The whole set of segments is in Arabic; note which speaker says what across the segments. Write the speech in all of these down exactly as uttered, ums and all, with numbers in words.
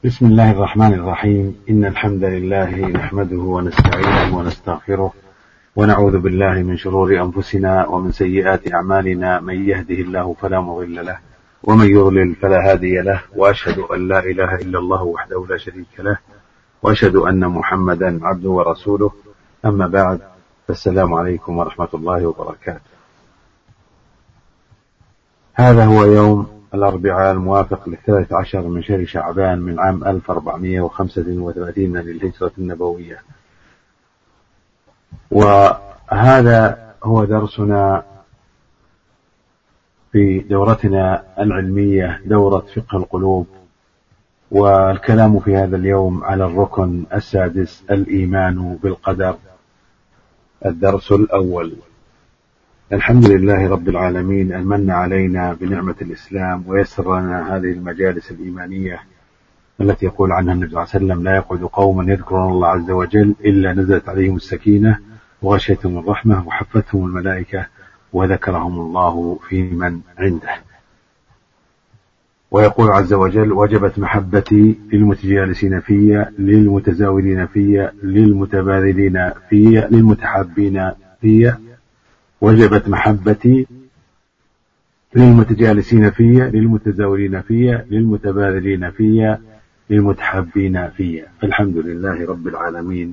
Speaker 1: بسم الله الرحمن الرحيم. إن الحمد لله نحمده ونستعينه ونستغفره ونعوذ بالله من شرور أنفسنا ومن سيئات أعمالنا. من يهده الله فلا مضل له ومن يضلل فلا هادي له، وأشهد أن لا إله إلا الله وحده لا شريك له، وأشهد أن محمدا عبده ورسوله. أما بعد، فالسلام عليكم ورحمة الله وبركاته. هذا هو يوم الأربعاء الموافق للثالث عشر من شهر شعبان من عام ألف وأربعمائة وخمسة وثلاثين للهجرة النبوية، وهذا هو درسنا في دورتنا العلمية، دورة فقه القلوب، والكلام في هذا اليوم على الركن السادس، الإيمان بالقدر. الدرس الأول: الحمد لله رب العالمين أن من علينا بنعمة الإسلام ويسر لنا هذه المجالس الإيمانية التي يقول عنها النبي صلى الله عليه وسلم: لا يقعد قوما يذكرون الله عز وجل إلا نزلت عليهم السكينة وغشيتهم الرحمة وحفتهم الملائكة وذكرهم الله في من عنده. ويقول عز وجل: وجبت محبتي للمتجالسين في، للمتزاورين في، للمتبادلين في، للمتحابين في. وجبت محبتي للمتجالسين في، للمتزاورين في، للمتبادلين في، للمتحابين في. فالحمد لله رب العالمين.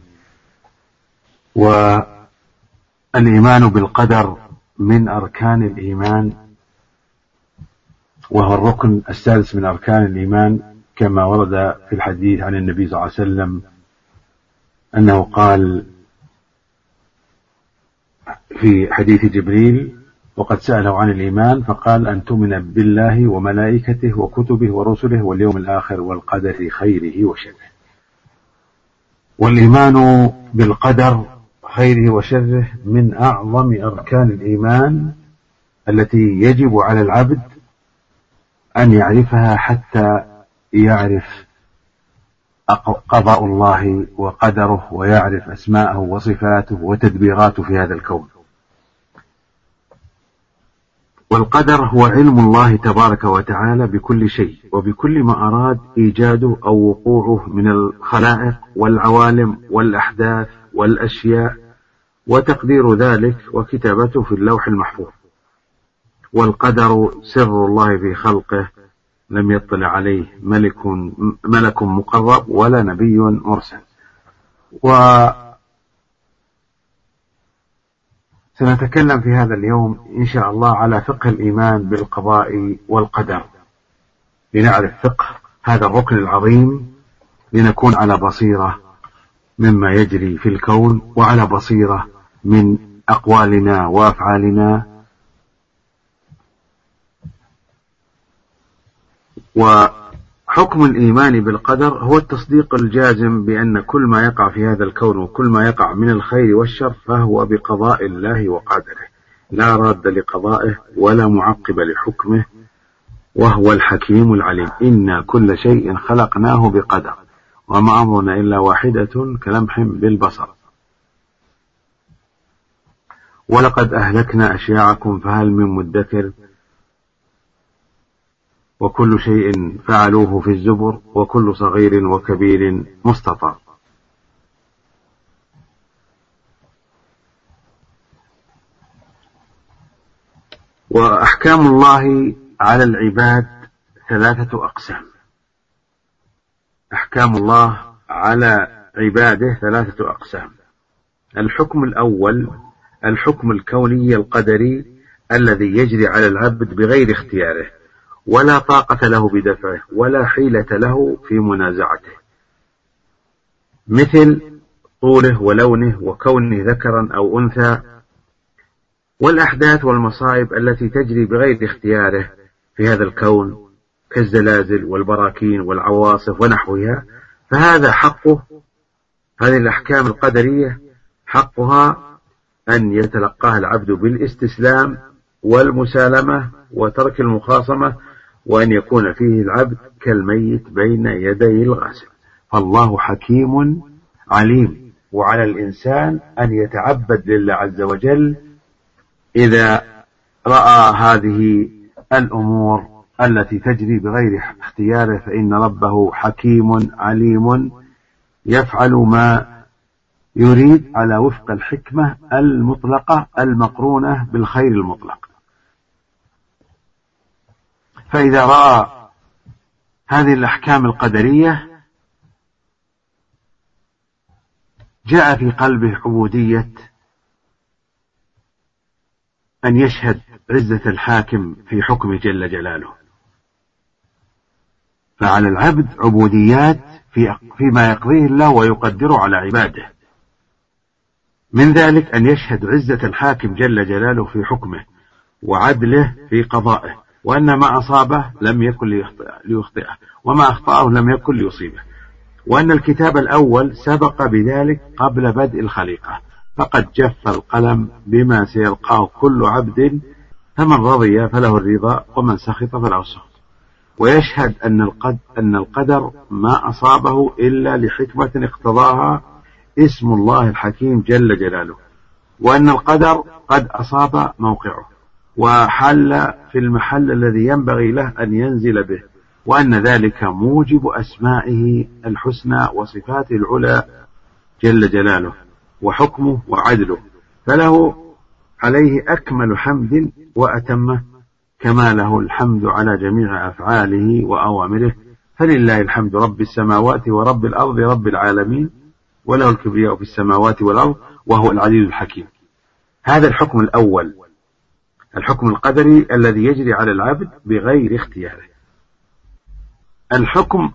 Speaker 1: والإيمان بالقدر من أركان الإيمان، وهو الركن السادس من أركان الإيمان، كما ورد في الحديث عن النبي صلى الله عليه وسلم أنه قال في حديث جبريل: وقد سأله عن الإيمان فقال: أن تؤمن بالله وملائكته وكتبه ورسله واليوم الآخر والقدر خيره وشره. والإيمان بالقدر خيره وشره من أعظم أركان الإيمان التي يجب على العبد أن يعرفها حتى يعرف قضاء الله وقدره، ويعرف أسماءه وصفاته وتدبيراته في هذا الكون. والقدر هو علم الله تبارك وتعالى بكل شيء وبكل ما أراد إيجاده أو وقوعه من الخلائق والعوالم والأحداث والأشياء، وتقدير ذلك وكتابته في اللوح المحفوظ. والقدر سر الله في خلقه لم يطلع عليه ملك ملك مقرب ولا نبي مرسل. وسنتكلم في هذا اليوم إن شاء الله على فقه الإيمان بالقضاء والقدر، لنعرف فقه هذا الركن العظيم، لنكون على بصيرة مما يجري في الكون، وعلى بصيرة من أقوالنا وأفعالنا. وحكم الإيمان بالقدر هو التصديق الجازم بأن كل ما يقع في هذا الكون وكل ما يقع من الخير والشر فهو بقضاء الله وقدره، لا راد لقضائه ولا معقب لحكمه، وهو الحكيم العليم. إنا كل شيء خلقناه بقدر وما أمرنا إلا واحدة كلمح بالبصر. ولقد أهلكنا أشياعكم فهل من مدكر، وكل شيء فعلوه في الزبر، وكل صغير وكبير مستطر. وأحكام الله على العباد ثلاثة أقسام. أحكام الله على عباده ثلاثة أقسام. الحكم الأول الحكم الكوني القدري الذي يجري على العبد بغير اختياره، ولا طاقة له بدفعه ولا حيلة له في منازعته، مثل طوله ولونه وكونه ذكرا أو أنثى، والأحداث والمصائب التي تجري بغير اختياره في هذا الكون كالزلازل والبراكين والعواصف ونحوها. فهذا حقه، هذه الأحكام القدرية حقها أن يتلقاها العبد بالاستسلام والمسالمة وترك المخاصمة، وأن يكون فيه العبد كالميت بين يدي الغاسل. فالله حكيم عليم، وعلى الإنسان أن يتعبد لله عز وجل إذا رأى هذه الأمور التي تجري بغير اختياره، فإن ربه حكيم عليم يفعل ما يريد على وفق الحكمة المطلقة المقرونة بالخير المطلق. فإذا رأى هذه الأحكام القدرية جاء في قلبه عبودية أن يشهد عزة الحاكم في حكمه جل جلاله. فعلى العبد عبوديات في فيما يقضيه الله ويقدره على عباده، من ذلك أن يشهد عزة الحاكم جل جلاله في حكمه وعدله في قضائه، وأن ما أصابه لم يكن ليخطئه وما أخطأه لم يكن ليصيبه، وأن الكتاب الأول سبق بذلك قبل بدء الخليقة، فقد جف القلم بما سيلقاه كل عبد، فمن رضي فله الرضا ومن سخط فله السخط. ويشهد أن القدر ما أصابه إلا لحكمة اقتضاها اسم الله الحكيم جل جلاله، وأن القدر قد أصاب موقعه وحل في المحل الذي ينبغي له أن ينزل به، وأن ذلك موجب أسمائه الحسنى وصفاته العلى جل جلاله وحكمه وعدله، فله عليه أكمل حمد وأتمه، كما له الحمد على جميع أفعاله وأوامره، فلله الحمد رب السماوات ورب الأرض رب العالمين، وله الكبرياء في السماوات والأرض وهو العزيز الحكيم. هذا الحكم الأول، الحكم القدري الذي يجري على العبد بغير اختياره. الحكم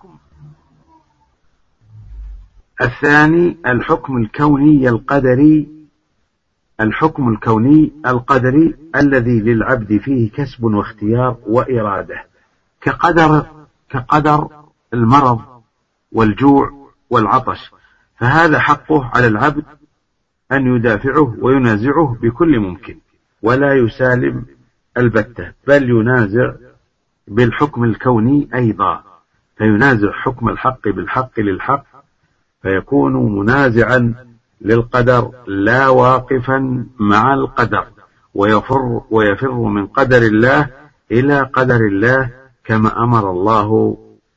Speaker 1: الثاني الحكم الكوني القدري، الحكم الكوني القدري الذي للعبد فيه كسب واختيار وإرادة، كقدر كقدر المرض والجوع والعطش، فهذا حقه على العبد أن يدافعه وينازعه بكل ممكن، ولا يسالم البتة، بل ينازع بالحكم الكوني أيضا، فينازع حكم الحق بالحق للحق، فيكون منازعا للقدر لا واقفا مع القدر، ويفر, ويفر من قدر الله إلى قدر الله كما أمر الله،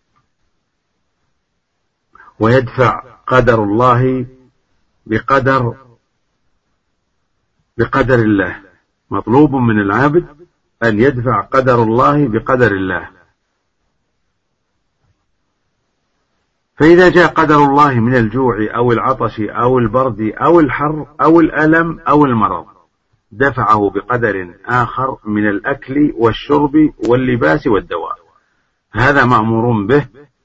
Speaker 1: ويدفع قدر الله بقدر بقدر الله. مطلوب من العبد أن يدفع قدر الله بقدر الله. فإذا جاء قدر الله من الجوع أو العطش أو البرد أو الحر أو الألم أو المرض، دفعه بقدر آخر من الأكل والشرب واللباس والدواء، هذا مأمور به.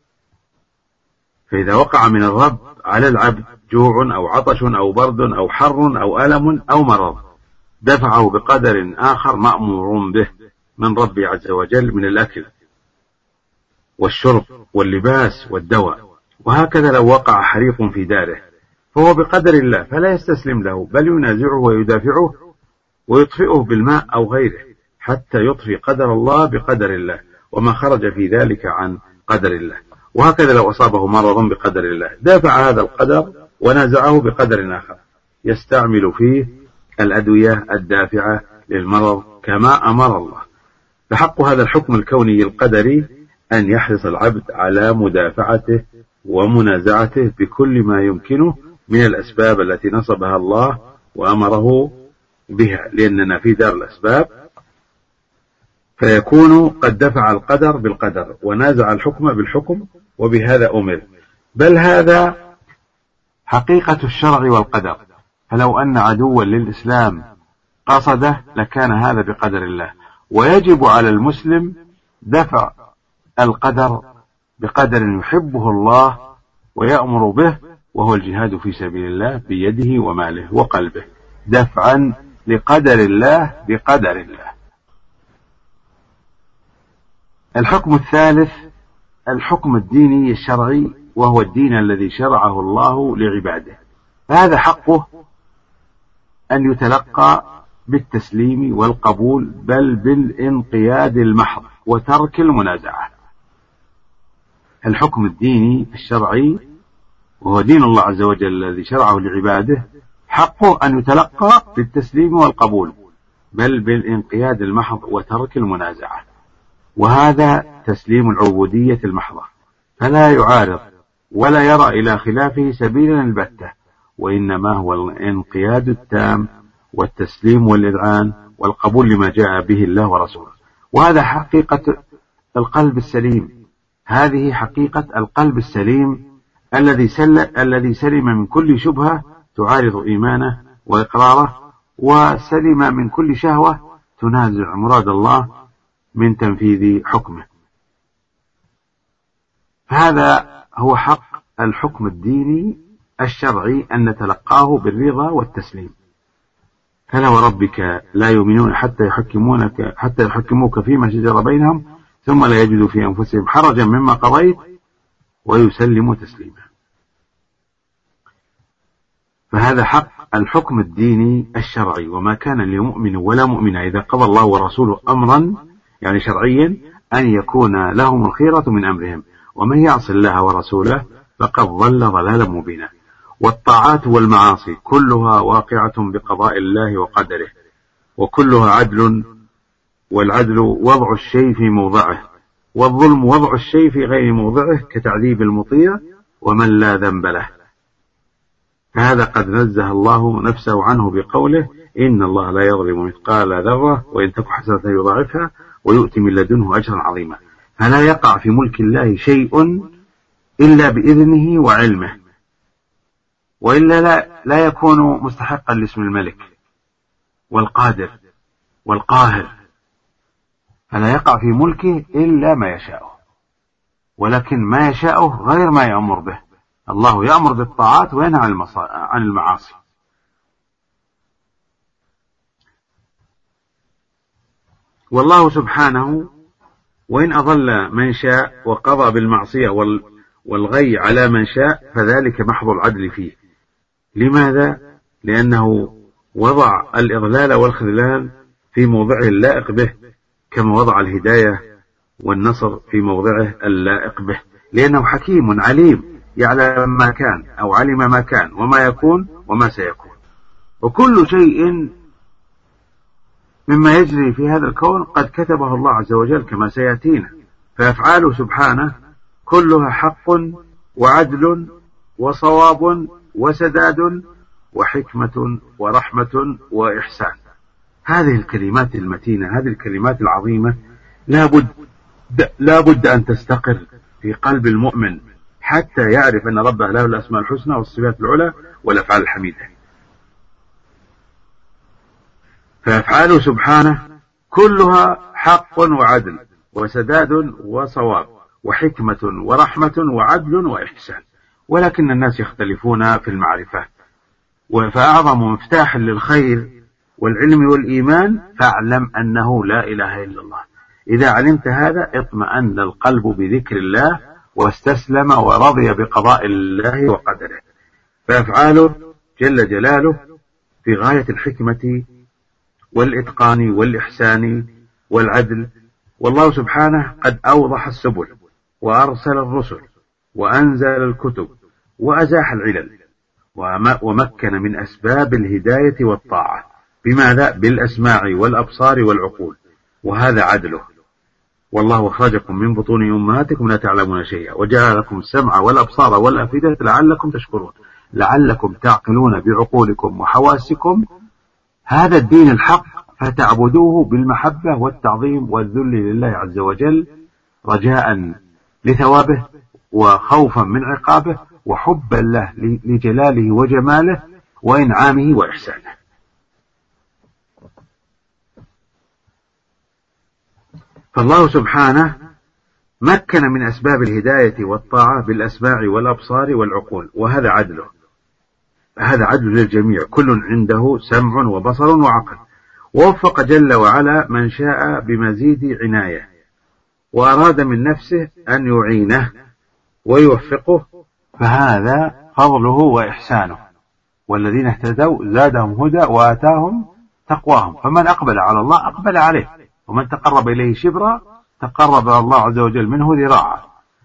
Speaker 1: فإذا وقع من الرب على العبد جوع أو عطش أو برد أو حر أو ألم أو مرض، دفعه بقدر آخر مأمور به من ربي عز وجل من الأكل والشرب واللباس والدواء. وهكذا لو وقع حريق في داره فهو بقدر الله، فلا يستسلم له، بل ينازعه ويدافعه ويطفئه بالماء أو غيره حتى يطفي قدر الله بقدر الله، وما خرج في ذلك عن قدر الله. وهكذا لو أصابه مرض بقدر الله، دافع هذا القدر ونازعه بقدر آخر يستعمل فيه الأدوية الدافعة للمرض كما أمر الله. فحق هذا الحكم الكوني القدري أن يحرص العبد على مدافعته ومنازعته بكل ما يمكنه من الأسباب التي نصبها الله وأمره بها، لأننا في دار الأسباب، فيكون قد دفع القدر بالقدر ونازع الحكم بالحكم، وبهذا أمر. بل هذا حقيقة الشرع والقدر، فلو أن عدوا للإسلام قصده لكان هذا بقدر الله. ويجب على المسلم دفع القدر بقدر يحبه الله ويأمر به، وهو الجهاد في سبيل الله بيده وماله وقلبه، دفعا لقدر الله بقدر الله. الحكم الثالث الحكم الديني الشرعي، وهو الدين الذي شرعه الله لعباده، فهذا حقه أن يتلقى بالتسليم والقبول، بل بالانقياد المحض وترك المنازعة. الحكم الديني الشرعي وهو دين الله عز وجل الذي شرعه لعباده، حقه أن يتلقى بالتسليم والقبول، بل بالانقياد المحض وترك المنازعة. وهذا تسليم العبودية المحضة، فلا يعارض ولا يرى إلى خلافه سبيلا البتة، وإنما هو الانقياد التام والتسليم والإذعان والقبول لما جاء به الله ورسوله. وهذا حقيقة القلب السليم، هذه حقيقة القلب السليم الذي سل... الذي سلم من كل شبهة تعارض إيمانه وإقراره، وسلم من كل شهوة تنازع مراد الله من تنفيذ حكمه. فهذا هو حق الحكم الديني الشرعي، أن نتلقاه بالرضا والتسليم. فلا وربك لا يؤمنون حتى يحكمونك حتى يحكموك فيما شجر بينهم ثم لا يجدوا في أنفسهم حرجا مما قضيت ويسلموا تسليما. فهذا حق الحكم الديني الشرعي، وما كان لمؤمن ولا مؤمنة إذا قضى الله ورسوله أمرا يعني شرعيا أن يكون لهم الخيرة من أمرهم، ومن يعص الله ورسوله فقد ضل ضلالا مبينا. والطاعات والمعاصي كلها واقعة بقضاء الله وقدره، وكلها عدل، والعدل وضع الشيء في موضعه، والظلم وضع الشيء في غير موضعه كتعذيب المطيع ومن لا ذنب له. فهذا قد نزه الله نفسه عنه بقوله إن الله لا يظلم مثقال ذرة وإن تك حسنة يضاعفها ويؤتي من لدنه أجرا عظيما. فلا يقع في ملك الله شيء إلا بإذنه وعلمه، وإلا لا, لا يكون مستحقا لاسم الملك والقادر والقاهر. فلا يقع في ملكه إلا ما يشاءه، ولكن ما يشاءه غير ما يأمر به. الله يأمر بالطاعات وينهى عن المعاصي. والله سبحانه وإن أضل من شاء وقضى بالمعصية والغي على من شاء فذلك محض العدل فيه. لماذا؟ لأنه وضع الإضلال والخذلان في موضعه اللائق به، كما وضع الهداية والنصر في موضعه اللائق به، لأنه حكيم عليم يعلم ما كان أو علم ما كان وما يكون وما سيكون. وكل شيء مما يجري في هذا الكون قد كتبه الله عز وجل كما سيأتينا. فأفعاله سبحانه كلها حق وعدل وصواب وسداد وحكمة ورحمة وإحسان. هذه الكلمات المتينة، هذه الكلمات العظيمة لا بد لا بد أن تستقر في قلب المؤمن حتى يعرف أن ربه له الأسماء الحسنى والصفات العلى والأفعال الحميدة. فأفعاله سبحانه كلها حق وعدل وسداد وصواب وحكمة ورحمة وعدل وإحسان، ولكن الناس يختلفون في المعرفة. فأعظم مفتاح للخير والعلم والإيمان فاعلم أنه لا إله إلا الله. إذا علمت هذا اطمأن القلب بذكر الله واستسلم ورضي بقضاء الله وقدره. فأفعاله جل جلاله في غاية الحكمة والإتقان والإحسان والعدل. والله سبحانه قد أوضح السبل وأرسل الرسل وأنزل الكتب وأزاح العلل ومكن من أسباب الهداية والطاعة. بماذا؟ بالأسماع والأبصار والعقول، وهذا عدله. والله أخرجكم من بطون أمهاتكم لا تعلمون شيئا وجعل لكم السمع والأبصار والأفئدة لعلكم تشكرون، لعلكم تعقلون بعقولكم وحواسكم. هذا الدين الحق، فتعبدوه بالمحبة والتعظيم والذل لله عز وجل، رجاء لثوابه وخوفا من عقابه وحبا له لجلاله وجماله وإنعامه وإحسانه. فالله سبحانه مكن من أسباب الهداية والطاعة بالأسماع والأبصار والعقول، وهذا عدله. هذا عدل للجميع، كل عنده سمع وبصر وعقل. ووفق جل وعلا من شاء بمزيد عناية، وأراد من نفسه أن يعينه ويوفقه، فهذا فضله وإحسانه. والذين اهتدوا زادهم هدى وآتاهم تقواهم. فمن أقبل على الله أقبل عليه، ومن تقرب إليه شبرا تقرب الله عز وجل منه ذراعا.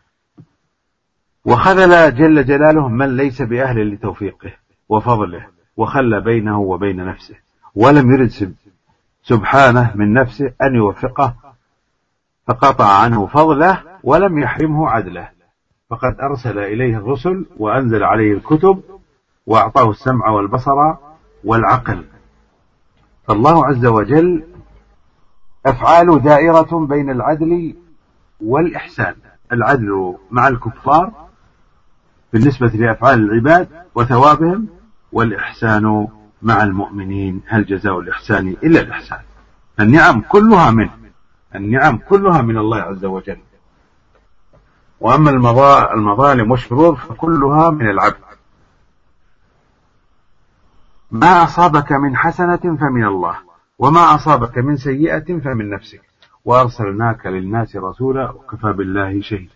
Speaker 1: وخذل جل جلاله من ليس بأهل لتوفيقه وفضله، وخلى بينه وبين نفسه، ولم يرد سبحانه من نفسه أن يوفقه، فقطع عنه فضله ولم يحرمه عدله، فقد أرسل إليه الرسل وأنزل عليه الكتب وأعطاه السمع والبصر والعقل. فالله عز وجل أفعاله دائرة بين العدل والإحسان، العدل مع الكفار بالنسبة لأفعال العباد وثوابهم، والإحسان مع المؤمنين، هل جزاء الإحسان إلا الإحسان. النعم كلها منه، النعم كلها من الله عز وجل. وأما المظالم والشرور فكلها من العبد. ما أصابك من حسنة فمن الله، وما أصابك من سيئة فمن نفسك، وأرسلناك للناس رسولا وكفى بالله شهيدا.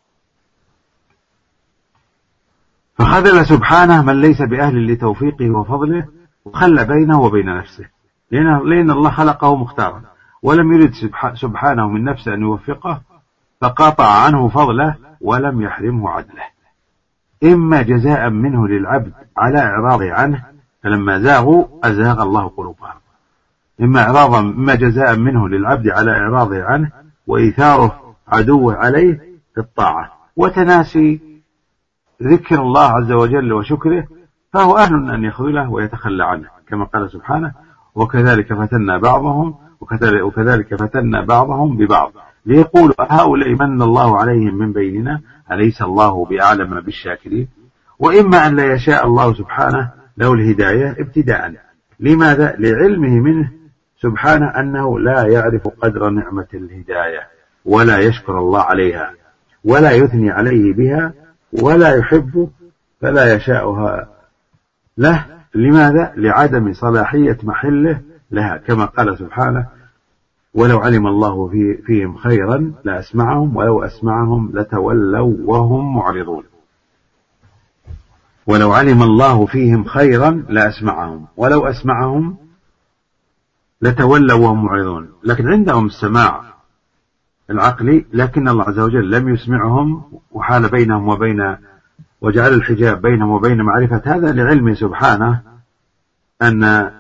Speaker 1: فخذل سبحانه من ليس بأهل لتوفيقه وفضله، وخلى بينه وبين نفسه، لأن الله خلقه مختارا ولم يرد سبحانه من نفسه أن يوفقه، فقاطع عنه فضله ولم يحرمه عدله، إما جزاء منه للعبد على إعراضه عنه فلما زاغوا أزاغ الله قلوبهم، إما إعراضا إما جزاء منه للعبد على إعراضه عنه وإيثاره عدوه عليه في الطاعة وتناسي ذكر الله عز وجل وشكره، فهو أهل أن يخذله ويتخلى عنه، كما قال سبحانه: وكذلك فتنا بعضهم وكذلك فتنا بعضهم ببعض ليقولوا هؤلاء من الله عليهم من بيننا أليس الله بأعلم بالشاكرين. وإما أن لا يشاء الله سبحانه له الهداية ابتداء. لماذا؟ لعلمه منه سبحانه أنه لا يعرف قدر نعمة الهداية ولا يشكر الله عليها ولا يثني عليه بها ولا يحب، فلا يشاءها له. لماذا؟ لعدم صلاحية محله لها، كما قال سبحانه: ولو علم الله في فيهم خيرا لأسمعهم ولو أسمعهم لتولوا وهم معرضون. ولو علم الله فيهم خيرا لأسمعهم ولو أسمعهم لتولوا وهم معرضون. لكن عندهم السماع العقلي، لكن الله عز وجل لم يسمعهم وحال بينهم وبين وجعل الحجاب بينهم وبين معرفة هذا، لعلمه سبحانه أن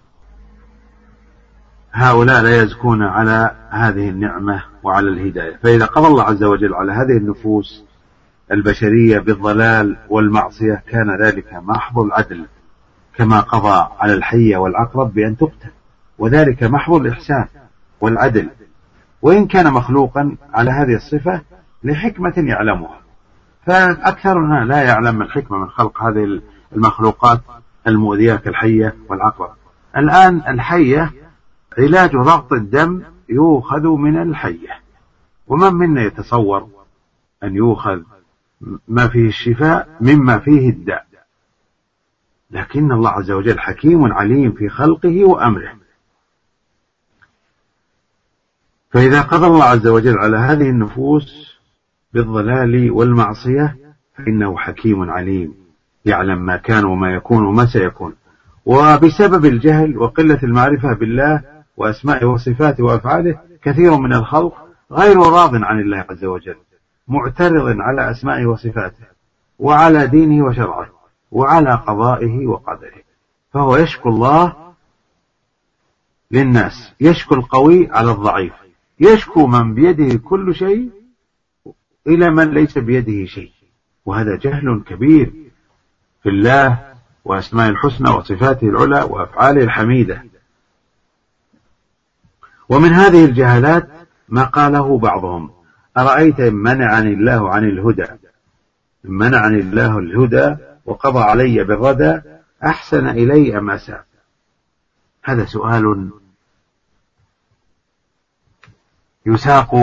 Speaker 1: هؤلاء لا يزكون على هذه النعمة وعلى الهداية. فإذا قضى الله عز وجل على هذه النفوس البشرية بالضلال والمعصية كان ذلك محض العدل، كما قضى على الحية والعقرب بأن تقتل، وذلك محض الإحسان والعدل، وإن كان مخلوقا على هذه الصفة لحكمة يعلمها، فأكثرنا لا يعلم الحكمة من خلق هذه المخلوقات المؤذية كالحية والعقرب. الآن الحية علاج ضغط الدم يؤخذ من الحية، ومن منا يتصور أن يؤخذ ما فيه الشفاء مما فيه الداء، لكن الله عز وجل حكيم عليم في خلقه وأمره. فإذا قضى الله عز وجل على هذه النفوس بالضلال والمعصية فإنه حكيم عليم، يعلم ما كان وما يكون وما سيكون. وبسبب الجهل وقلة المعرفة بالله وأسمائه وصفاته وأفعاله كثير من الخلق غير راض عن الله عز وجل، معترض على أسمائه وصفاته وعلى دينه وشرعه وعلى قضائه وقدره، فهو يشكو الله للناس، يشكو القوي على الضعيف، يشكو من بيده كل شيء إلى من ليس بيده شيء، وهذا جهل كبير في الله وأسماء الحسنى وصفاته العلى وأفعاله الحميدة. ومن هذه الجهالات ما قاله بعضهم: أرأيت إن منعني الله عن الهدى إن منعني الله الهدى وقضى علي بالردى أحسن إلي أم أساء؟ هذا سؤال يساق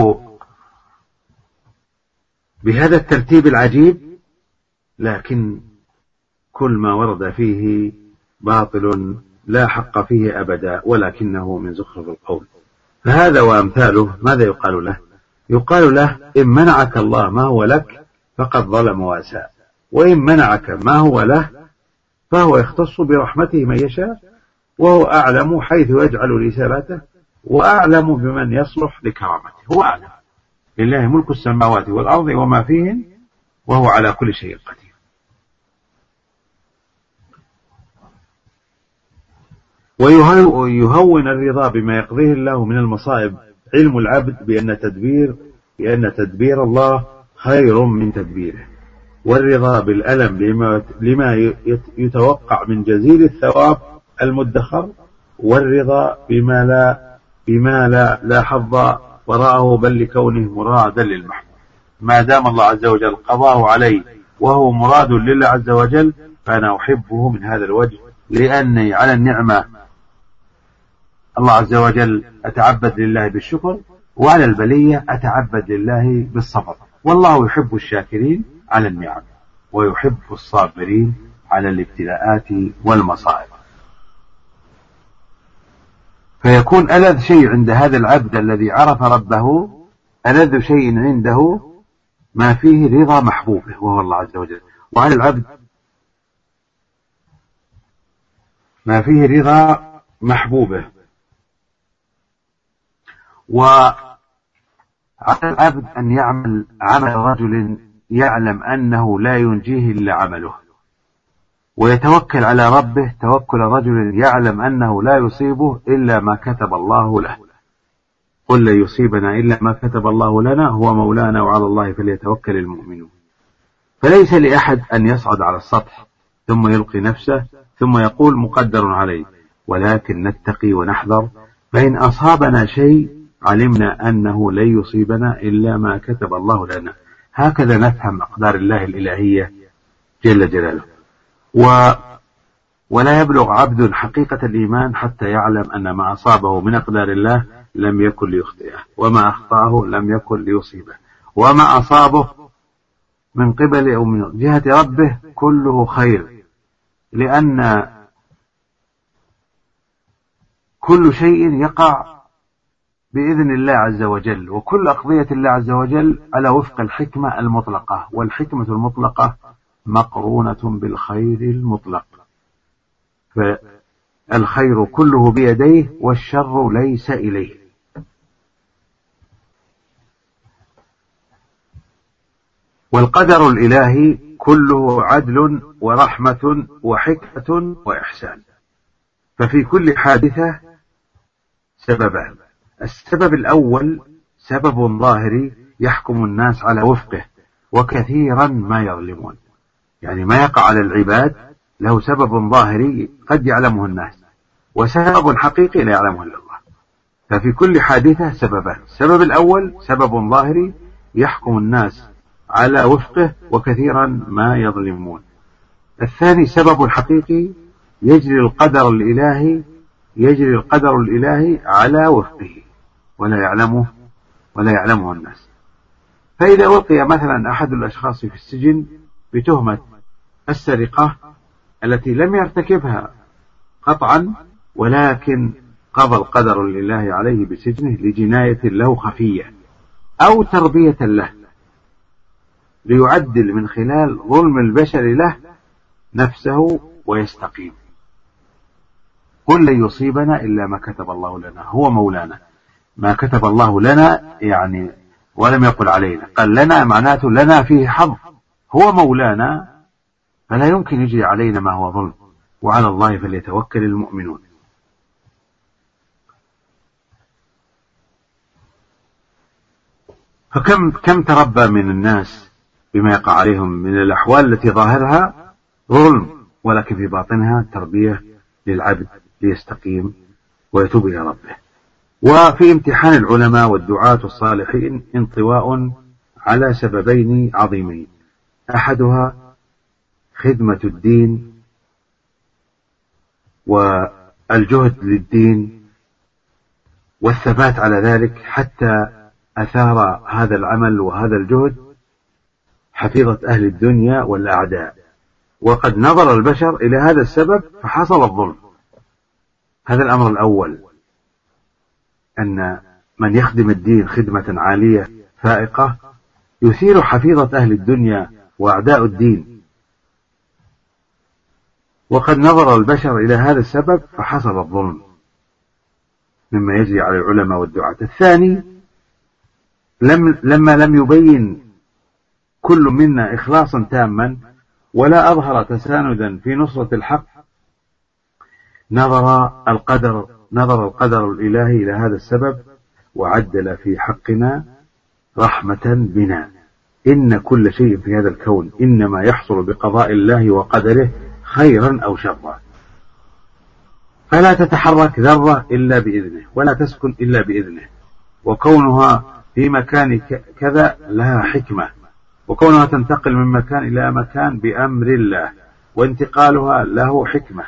Speaker 1: بهذا الترتيب العجيب، لكن كل ما ورد فيه باطل لا حق فيه أبدا، ولكنه من زخرف القول. فهذا وأمثاله ماذا يقال له؟ يقال له: إن منعك الله ما هو لك فقد ظلم وأساء، وإن منعك ما هو له فهو يختص برحمته من يشاء، وهو أعلم حيث يجعل رسالته، وأعلم بمن يصلح لكرامته. هو أعلم، لله ملك السماوات والأرض وما فيهن وهو على كل شيء قدير. ويهون الرضا بما يقضيه الله من المصائب علم العبد بأن تدبير بأن تدبير الله خير من تدبيره، والرضا بالألم لما, لما يتوقع من جزيل الثواب المدخر، والرضا بما لا بما لا لا حظ وراءه بل لكونه مرادا للمحبوب. ما دام الله عز وجل قضاه علي وهو مراد لله عز وجل فأنا أحبه من هذا الوجه، لأني على النعمة الله عز وجل أتعبد لله بالشكر، وعلى البلية أتعبد لله بالصبر. والله يحب الشاكرين على النعم ويحب الصابرين على الابتلاءات والمصائب. فيكون ألذ شيء عند هذا العبد الذي عرف ربه، ألذ شيء عنده ما فيه رضا محبوبه وهو الله عز وجل، وعلى العبد ما فيه رضا محبوبه. وعلى العبد أن يعمل عمل رجل يعلم أنه لا ينجيه إلا عمله، ويتوكل على ربه توكل رجل يعلم أنه لا يصيبه إلا ما كتب الله له. قل لا يصيبنا إلا ما كتب الله لنا هو مولانا وعلى الله فليتوكل المؤمنون. فليس لأحد أن يصعد على السطح ثم يلقي نفسه ثم يقول مقدر عليه، ولكن نتقي ونحذر، فإن أصابنا شيء علمنا أنه لن يصيبنا إلا ما كتب الله لنا. هكذا نفهم أقدار الله الإلهية جل جلاله. و ولا يبلغ عبد حقيقة الإيمان حتى يعلم أن ما أصابه من أقدار الله لم يكن ليخطئه، وما أخطأه لم يكن ليصيبه، وما أصابه من قبل أو من جهة ربه كله خير، لأن كل شيء يقع بإذن الله عز وجل، وكل أقضية الله عز وجل على وفق الحكمة المطلقة، والحكمة المطلقة مقرونة بالخير المطلق. فالخير كله بيديه والشر ليس إليه. والقدر الإلهي كله عدل ورحمة وحكمة وإحسان. ففي كل حادثة سببان: السبب الأول سبب ظاهري يحكم الناس على وفقه، وكثيرا ما يظلمون، يعني ما يقع على العباد له سبب ظاهري قد يعلمه الناس، وسبب حقيقي لا يعلمه إلا الله. ففي كل حادثة سببان: السبب الأول سبب ظاهري يحكم الناس على وفقه، وكثيرا ما يظلمون. الثاني سبب حقيقي يجري القدر الإلهي يجري القدر الإلهي على وفقه ولا يعلمه ولا يعلمه الناس. فإذا ألقي مثلا أحد الأشخاص في السجن بتهمة السرقة التي لم يرتكبها قطعا، ولكن قضى القدر الإلهي عليه بسجنه لجناية له خفية أو تربية له ليعدل من خلال ظلم البشر له نفسه ويستقيم. قل لن يصيبنا إلا ما كتب الله لنا هو مولانا. ما كتب الله لنا يعني ولم يقل علينا، قال لنا معناته لنا فيه حظ، هو مولانا، فلا يمكن يجري علينا ما هو ظلم، وعلى الله فليتوكل المؤمنون. فكم كم تربى من الناس بما يقع عليهم من الأحوال التي ظاهرها ظلم، ولكن في باطنها تربية للعبد ليستقيم ويتوب إلى ربه. وفي امتحان العلماء والدعاة الصالحين انطواء على سببين عظيمين: أحدها خدمة الدين والجهد للدين والثبات على ذلك حتى أثار هذا العمل وهذا الجهد حفيظة أهل الدنيا والأعداء. وقد نظر البشر إلى هذا السبب فحصل الظلم. هذا الأمر الأول، أن من يخدم الدين خدمة عالية فائقة يثير حفيظة أهل الدنيا وأعداء الدين، وقد نظر البشر إلى هذا السبب فحصل الظلم مما يجري على العلماء والدعاة. الثاني، لم لما لم يبين كل منا إخلاصا تاما ولا أظهر تساندا في نصرة الحق، نظر القدر نظر القدر الإلهي إلى هذا السبب وعدل في حقنا رحمة بنا. إن كل شيء في هذا الكون إنما يحصل بقضاء الله وقدره خيرا أو شرا، فلا تتحرك ذرة إلا بإذنه، ولا تسكن إلا بإذنه، وكونها في مكان كذا لها حكمة، وكونها تنتقل من مكان إلى مكان بأمر الله، وانتقالها له حكمة.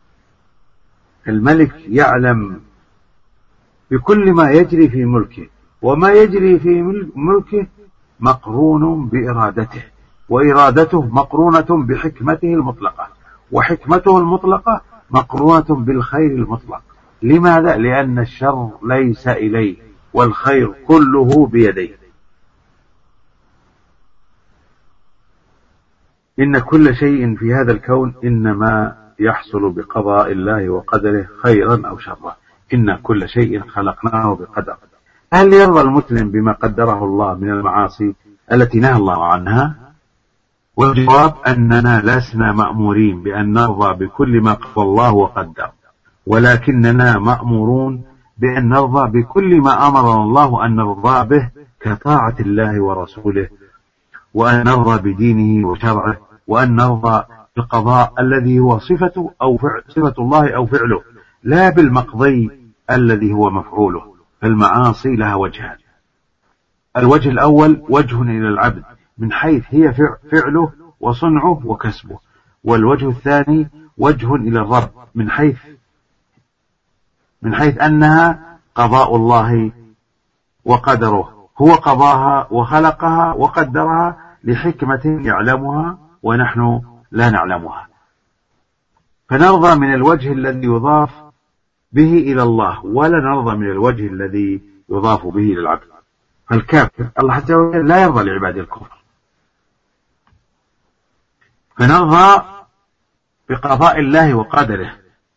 Speaker 1: الملك يعلم بكل ما يجري في ملكه، وما يجري في ملكه مقرون بإرادته، وإرادته مقرونة بحكمته المطلقة، وحكمته المطلقة مقرونة بالخير المطلق. لماذا؟ لأن الشر ليس إليه والخير كله بيديه. إن كل شيء في هذا الكون إنما يحصل بقضاء الله وقدره خيرا أو شرا. إن كل شيء خلقناه بقدر. هل يرضى المسلم بما قدره الله من المعاصي التي نهى الله عنها؟ والجواب أننا لسنا مأمورين بأن نرضى بكل ما قضى الله وقدر، ولكننا مأمورون بأن نرضى بكل ما أمرنا الله أن نرضى به كطاعة الله ورسوله، وأن نرضى بدينه وشرعه، وأن نرضى بالقضاء الذي هو صفته أو فعل صفة الله أو فعله، لا بالمقضي الذي هو مفعوله. فالمعاصي لها وجهان: الوجه الأول وجه إلى العبد من حيث هي فعله وصنعه وكسبه، والوجه الثاني وجه إلى الرب من حيث من حيث أنها قضاء الله وقدره، هو قضاها وخلقها وقدرها لحكمة يعلمها ونحن لا نعلمها. فنرضى من الوجه الذي يضاف به إلى الله، ولا نرضى من الوجه الذي يضاف به إلى العبد. فالكافر الله عز وجل لا يرضى لعباده الكفر، فنرضى بقضاء الله وقدره،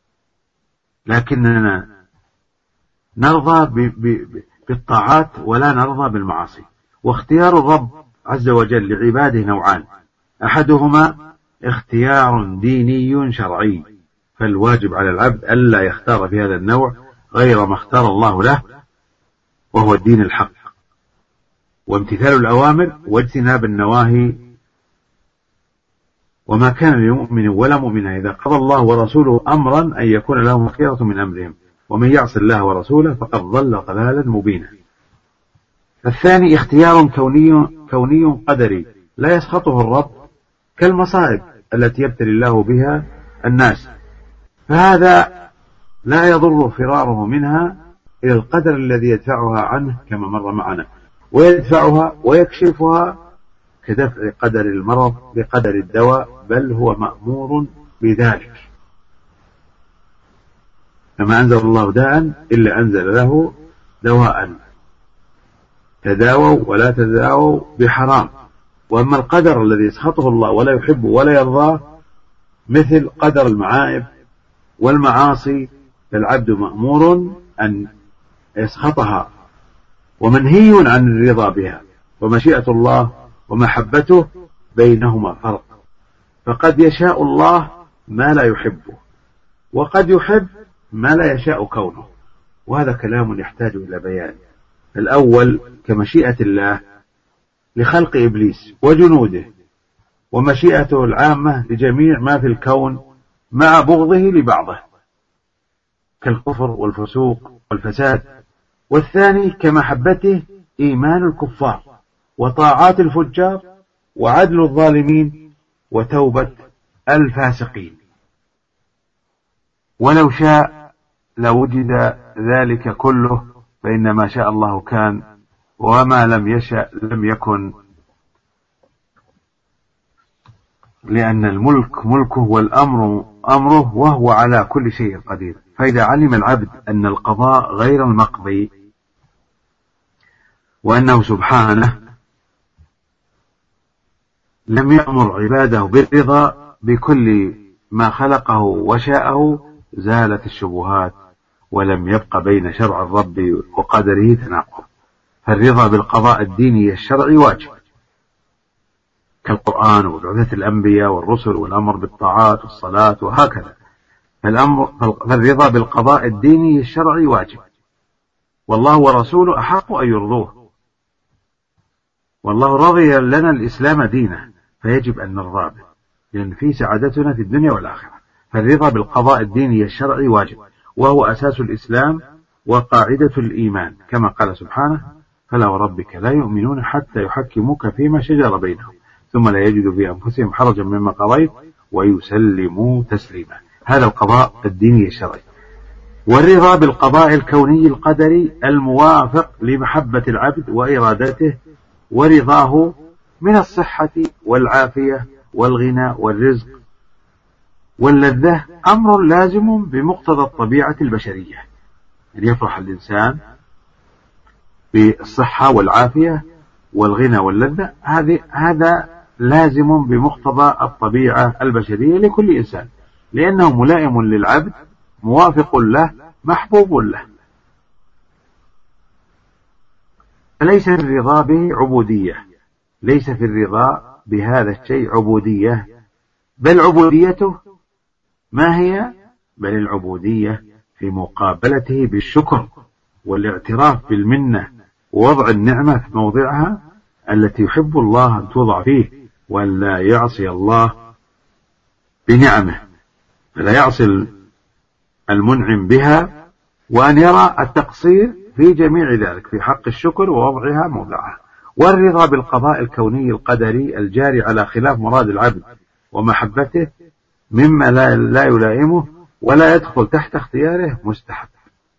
Speaker 1: لكننا نرضى ب ب بالطاعات ولا نرضى بالمعاصي. واختيار الرب عز وجل لعباده نوعان: أحدهما اختيار ديني شرعي، فالواجب على العبد ألا يختار في هذا النوع غير ما اختار الله له، وهو الدين الحق، وامتثال الأوامر واجتناب النواهي. وما كان لمؤمن ولا مؤمنة إذا قضى الله ورسوله أمرا أن يكون لهم خيرة من أمرهم، ومن يعص الله ورسوله فقد ضل ضلالا مبينا. الثاني اختيار كوني كوني قدري لا يسخطه الرب، كالمصائب التي يبتلي الله بها الناس، فهذا لا يضر فراره منها إلى القدر الذي يدفعها عنه كما مر معنا، ويدفعها ويكشفها كدفع قدر المرض بقدر الدواء، بل هو مأمور بذلك. فما أنزل الله داء إلا أنزل له دواء، تداووا ولا تداووا بحرام. وأما القدر الذي يسخطه الله ولا يحبه ولا يرضاه مثل قدر المعائب والمعاصي، فالعبد مأمور أن يسخطها، ومنهي عن الرضا بها. ومشيئة الله ومحبته بينهما فرق، فقد يشاء الله ما لا يحبه، وقد يحب ما لا يشاء كونه، وهذا كلام يحتاج إلى بيان. الأول كمشيئة الله لخلق إبليس وجنوده، ومشيئته العامة لجميع ما في الكون مع بغضه لبعضه كالكفر والفسوق والفساد. والثاني كمحبته إيمان الكفار وطاعات الفجار وعدل الظالمين وتوبة الفاسقين. ولو شاء لوجد ذلك كله، فإن ما شاء الله كان، وما لم يشأ لم يكن، لأن الملك ملكه والأمر أمره، وهو على كل شيء قدير. فإذا علم العبد أن القضاء غير المقضي، وأنه سبحانه لم يأمر عباده بالرضا بكل ما خلقه وشاءه، زالت الشبهات ولم يبق بين شرع الرب وقدره تناقض. فالرضا بالقضاء الديني الشرعي واجب كالقرآن وبعثة الأنبياء والرسل والأمر بالطاعات والصلاة وهكذا. فالأمر فالرضا بالقضاء الديني الشرعي واجب، والله ورسوله أحق أن يرضوه، والله رضي لنا الإسلام دينا فيجب أن نرضى به، لأن فيه سعادتنا في الدنيا والآخرة. فالرضا بالقضاء الديني الشرعي واجب، وهو أساس الإسلام وقاعدة الإيمان، كما قال سبحانه: فلا وربك لا يؤمنون حتى يحكموك فيما شجر بينهم ثم لا يجدوا في أنفسهم حرجا مما قضيت ويسلموا تسليما. هذا القضاء الديني الشرعي. والرضا بالقضاء الكوني القدري الموافق لمحبة العبد وإرادته ورضاه من الصحة والعافية والغنى والرزق واللذة أمر لازم بمقتضى الطبيعة البشرية، أن يفرح الإنسان بالصحة والعافية والغنى واللذة، هذا لازم بمقتضى الطبيعة البشرية لكل إنسان، لأنه ملائم للعبد موافق له محبوب له. فليس في الرضا به عبودية، ليس في الرضا بهذا الشيء عبودية، بل عبوديته ما هي؟ بل العبودية في مقابلته بالشكر والاعتراف بالمنة ووضع النعمة في موضعها التي يحب الله أن توضع فيه، وأن لا يعصي الله بنعمه، فلا يعصي المنعم بها، وأن يرى التقصير في جميع ذلك في حق الشكر ووضعها موضعها. والرضا بالقضاء الكوني القدري الجاري على خلاف مراد العبد ومحبته مما لا, لا يلائمه ولا يدخل تحت اختياره مستحب.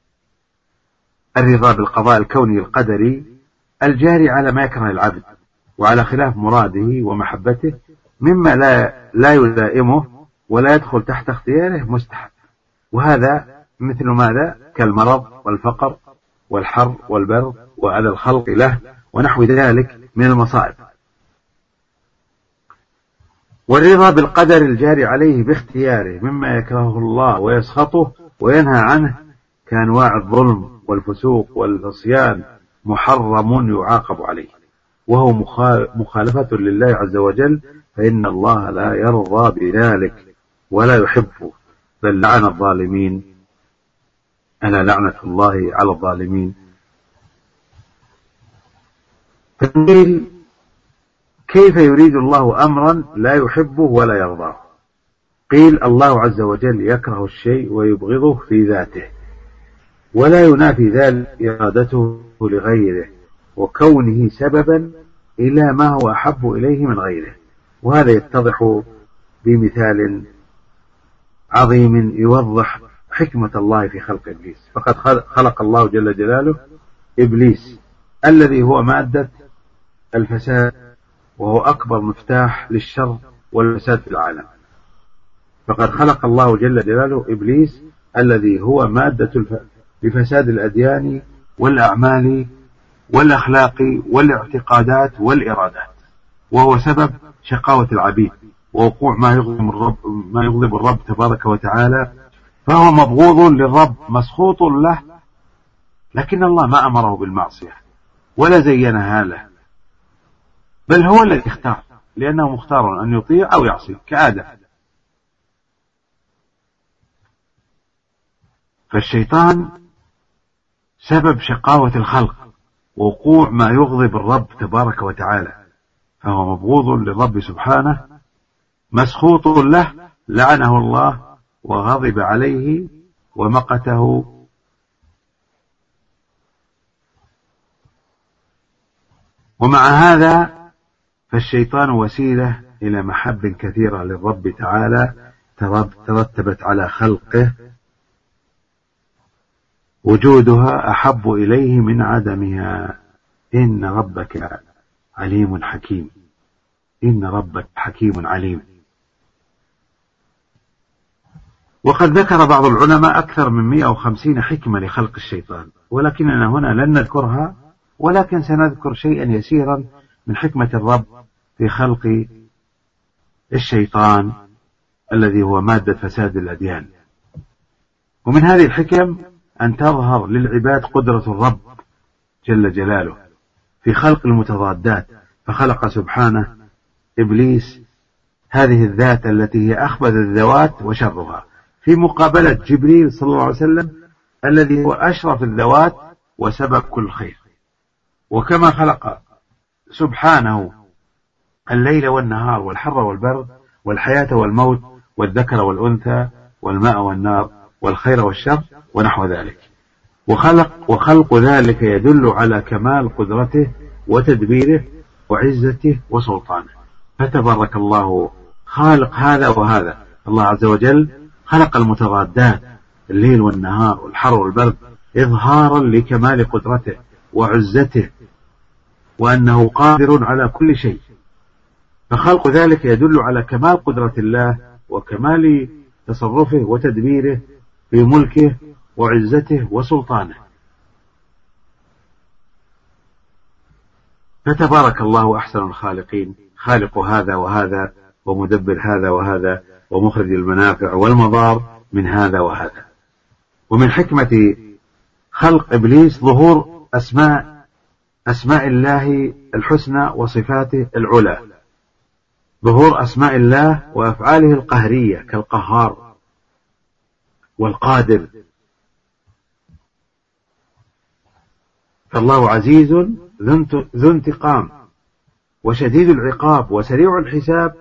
Speaker 1: الرضا بالقضاء الكوني القدري الجاري على ما يكره العبد وعلى خلاف مراده ومحبته مما لا, لا يلائمه ولا يدخل تحت اختياره مستحب. وهذا مثل ماذا؟ كالمرض والفقر والحر والبرد وأذى الخلق له ونحو ذلك من المصائب. والرضا بالقدر الجاري عليه باختياره مما يكرهه الله ويسخطه وينهى عنه كأنواع الظلم والفسوق والعصيان محرم يعاقب عليه، وهو مخالفة لله عز وجل، فإن الله لا يرضى بذلك ولا يحبه، بل لعن الظالمين، ألا لعنة الله على الظالمين. فقيل: كيف يريد الله أمرا لا يحبه ولا يرضاه؟ قيل: الله عز وجل يكره الشيء ويبغضه في ذاته، ولا ينافي ذلك إرادته لغيره وكونه سببا إلى ما هو أحب إليه من غيره. وهذا يتضح بمثال عظيم يوضح حكمة الله في خلق إبليس. فقد خلق الله جل جلاله إبليس الذي هو مادة الفساد، وهو أكبر مفتاح للشر والفساد في العالم. فقد خلق الله جل جلاله إبليس الذي هو مادة لفساد الأديان والأعمال والأخلاق والاعتقادات والإرادات، وهو سبب شقاوة العبيد ووقوع ما يغضب الرب, ما يغضب الرب تبارك وتعالى، فهو مبغوض للرب مسخوط له، لكن الله ما أمره بالمعصية ولا زينها له، بل هو الذي اختار، لأنه مختار أن يطيع أو يعصي كآدم. فالشيطان سبب شقاوة الخلق ووقوع ما يغضب الرب تبارك وتعالى، فهو مبغوض للرب سبحانه مسخوط له، لعنه الله وغضب عليه ومقته. ومع هذا فالشيطان وسيلة إلى محب كثيرة للرب تعالى ترتبت على خلقه وجودها أحب إليه من عدمها. إن ربك عليم حكيم، إن ربك حكيم عليم. وقد ذكر بعض العلماء أكثر من مئة وخمسين حكمة لخلق الشيطان، ولكننا هنا لن نذكرها، ولكن سنذكر شيئا يسيرا من حكمة الرب في خلق الشيطان الذي هو مادة فساد الأديان. ومن هذه الحكم أن تظهر للعباد قدرة الرب جل جلاله في خلق المتضادات، فخلق سبحانه إبليس هذه الذات التي هي أخبث الذوات وشرها، في مقابلة جبريل صلى الله عليه وسلم الذي هو أشرف الذوات وسبب كل خير. وكما خلق سبحانه الليل والنهار والحر والبرد والحياة والموت والذكر والأنثى والماء والنار والخير والشر ونحو ذلك، وخلق وخلق ذلك يدل على كمال قدرته وتدبيره وعزته وسلطانه. فتبارك الله خالق هذا وهذا. الله عز وجل خلق المتضادات الليل والنهار والحر والبرد إظهارا لكمال قدرته وعزته وأنه قادر على كل شيء. فخلق ذلك يدل على كمال قدرة الله وكمال تصرفه وتدبيره في ملكه وعزته وسلطانه. فتبارك الله أحسن الخالقين، خالق هذا وهذا ومدبر هذا وهذا ومخرج المنافع والمضار من هذا وهذا. ومن حكمة خلق إبليس ظهور أسماء أسماء الله الحسنى وصفاته العلى، ظهور أسماء الله وأفعاله القهرية كالقهار والقادر. فالله عزيز ذو انتقام وشديد العقاب وسريع الحساب،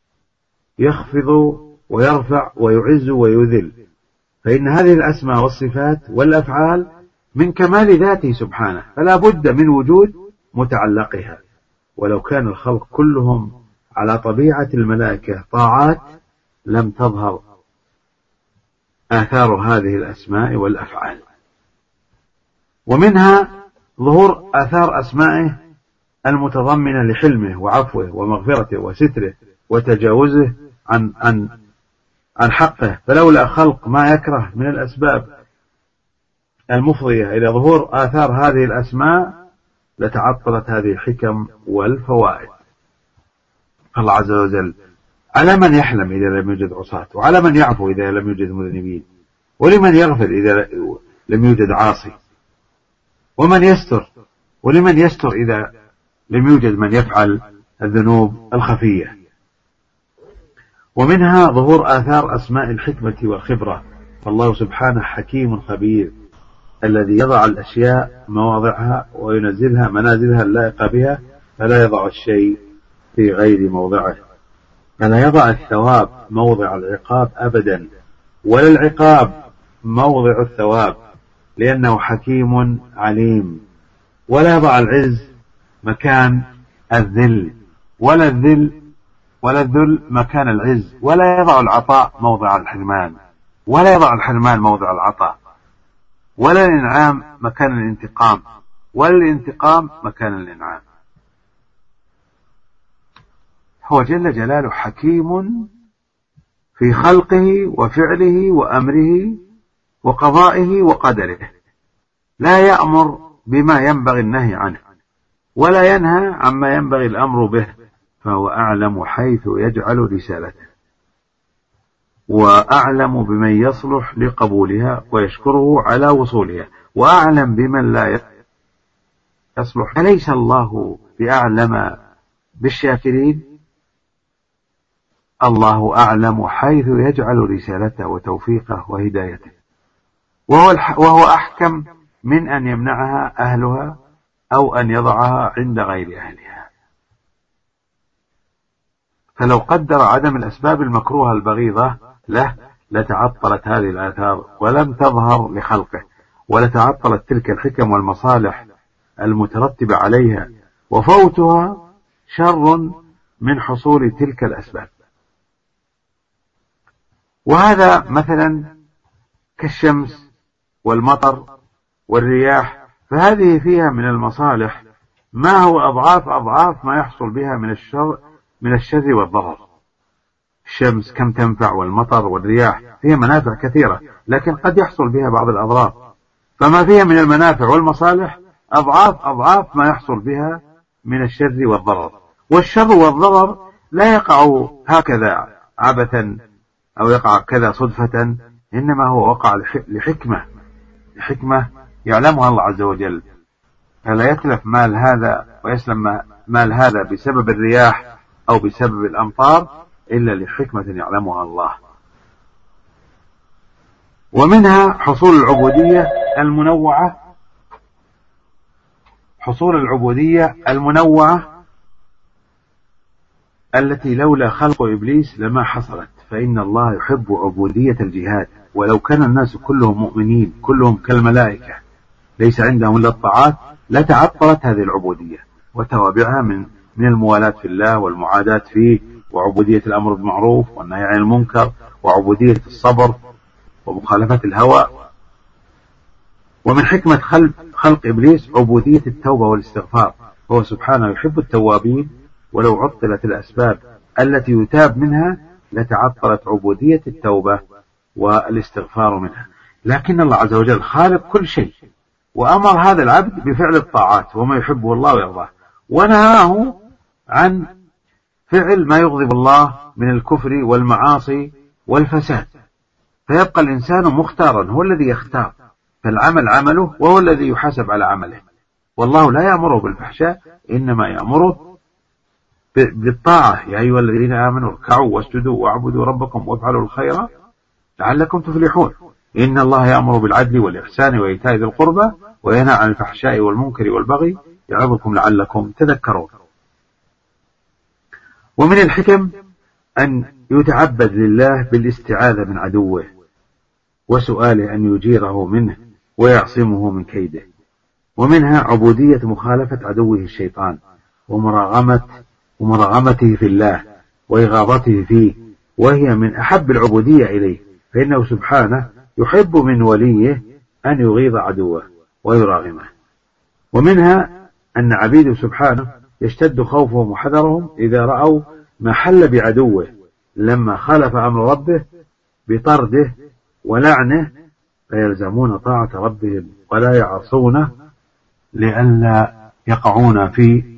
Speaker 1: يخفض ويرفع ويعز ويذل. فإن هذه الأسماء والصفات والأفعال من كمال ذاته سبحانه، فلا بد من وجود متعلقها. ولو كان الخلق كلهم على طبيعة الملائكة طاعات لم تظهر آثار هذه الأسماء والأفعال. ومنها ظهور آثار أسمائه المتضمنة لحلمه وعفوه ومغفرته وستره وتجاوزه عن عن عن حقه. فلولا خلق ما يكره من الأسباب المفضية إلى ظهور آثار هذه الأسماء لتعطلت هذه الحكم والفوائد. الله عز وجل على من يحلم إذا لم يوجد عصاة، وعلى من يعفو إذا لم يوجد مذنبين، ولمن يغفر إذا لم يوجد عاصي، ومن يستر ولمن يستر إذا لم يوجد من يفعل الذنوب الخفية. ومنها ظهور آثار أسماء الحكمة والخبرة. فالله سبحانه حكيم خبير الذي يضع الأشياء مواضعها وينزلها منازلها اللائقة بها، فلا يضع الشيء في غير موضعه، فلا يضع الثواب موضع العقاب أبدا، ولا العقاب موضع الثواب، لأنه حكيم عليم. ولا يضع العز مكان الذل، ولا الذل ولا الذل مكان العز، ولا يضع العطاء موضع الحرمان، ولا يضع الحرمان موضع العطاء، ولا الإنعام مكان الانتقام، ولا الانتقام مكان الإنعام. هو جل جلاله حكيم في خلقه وفعله وأمره وقضائه وقدره، لا يأمر بما ينبغي النهي عنه، ولا ينهى عما ينبغي الأمر به، فهو أعلم حيث يجعل رسالته، وأعلم بمن يصلح لقبولها ويشكره على وصولها، وأعلم بمن لا يصلح. أليس الله بأعلم بالشاكرين؟ الله أعلم حيث يجعل رسالته وتوفيقه وهدايته، وهو, وهو أحكم من أن يمنعها أهلها أو أن يضعها عند غير أهلها. فلو قدر عدم الأسباب المكروهة البغيضة له لتعطلت هذه الآثار ولم تظهر لخلقه، ولتعطلت تلك الحكم والمصالح المترتبة عليها، وفوتها شر من حصول تلك الأسباب. وهذا مثلا كالشمس والمطر والرياح، فهذه فيها من المصالح ما هو أضعاف أضعاف ما يحصل بها من الشر من الشر والضرر. الشمس كم تنفع، والمطر والرياح فيها منافع كثيرة، لكن قد يحصل بها بعض الأضرار. فما فيها من المنافع والمصالح أضعاف أضعاف ما يحصل بها من الشر والضرر. والشر والضرر لا يقع هكذا عبثا أو يقع كذا صدفة، إنما هو وقع لحكمة لحكمة يعلمها الله عز وجل. فلا يتلف مال هذا ويسلم مال هذا بسبب الرياح أو بسبب الأمطار إلا لحكمة يعلمها الله. ومنها حصول العبودية المنوعة حصول العبودية المنوعة التي لولا خلق إبليس لما حصلت، فإن الله يحب عبودية الجهاد، ولو كان الناس كلهم مؤمنين كلهم كالملائكة ليس عندهم إلا الطاعات لتعطلت هذه العبودية وتوابعها من من الموالاة في الله والمعاداة فيه، وعبودية الأمر بالمعروف والنهي عن المنكر، وعبودية الصبر ومخالفة الهوى. ومن حكمة خلق, خلق إبليس عبودية التوبة والاستغفار، هو سبحانه يحب التوابين، ولو عطلت الأسباب التي يتاب منها لتعطلت عبودية التوبة والاستغفار منها. لكن الله عز وجل خالق كل شيء، وأمر هذا العبد بفعل الطاعات وما يحبه الله ويرضاه، ونهاه عن فعل ما يغضب الله من الكفر والمعاصي والفساد، فيبقى الإنسان مختارا، هو الذي يختار، فالعمل عمله وهو الذي يحاسب على عمله. والله لا يأمره بالفحشاء، إنما يأمره بالطاعة. يا أيها الذين آمنوا اركعوا واسجدوا واعبدوا ربكم وافعلوا الخير لعلكم تفلحون. إن الله يأمر بالعدل والإحسان وإيتاء ذي القربى وينهى عن الفحشاء والمنكر والبغي يعظكم لعلكم تذكرون. ومن الحكم أن يتعبد لله بالاستعاذة من عدوه وسؤاله أن يجيره منه ويعصمه من كيده. ومنها عبودية مخالفة عدوه الشيطان ومراغمة ومراغمته في الله وإغاظته فيه، وهي من أحب العبودية إليه، فإنه سبحانه يحب من وليه أن يغيظ عدوه ويراغمه. ومنها أن عبيده سبحانه يشتد خوفهم وحذرهم إذا رأوا ما حل بعدوه لما خالف أمر ربه بطرده ولعنه، فيلزمون طاعة ربهم ولا يعصونه لئلا يقعون في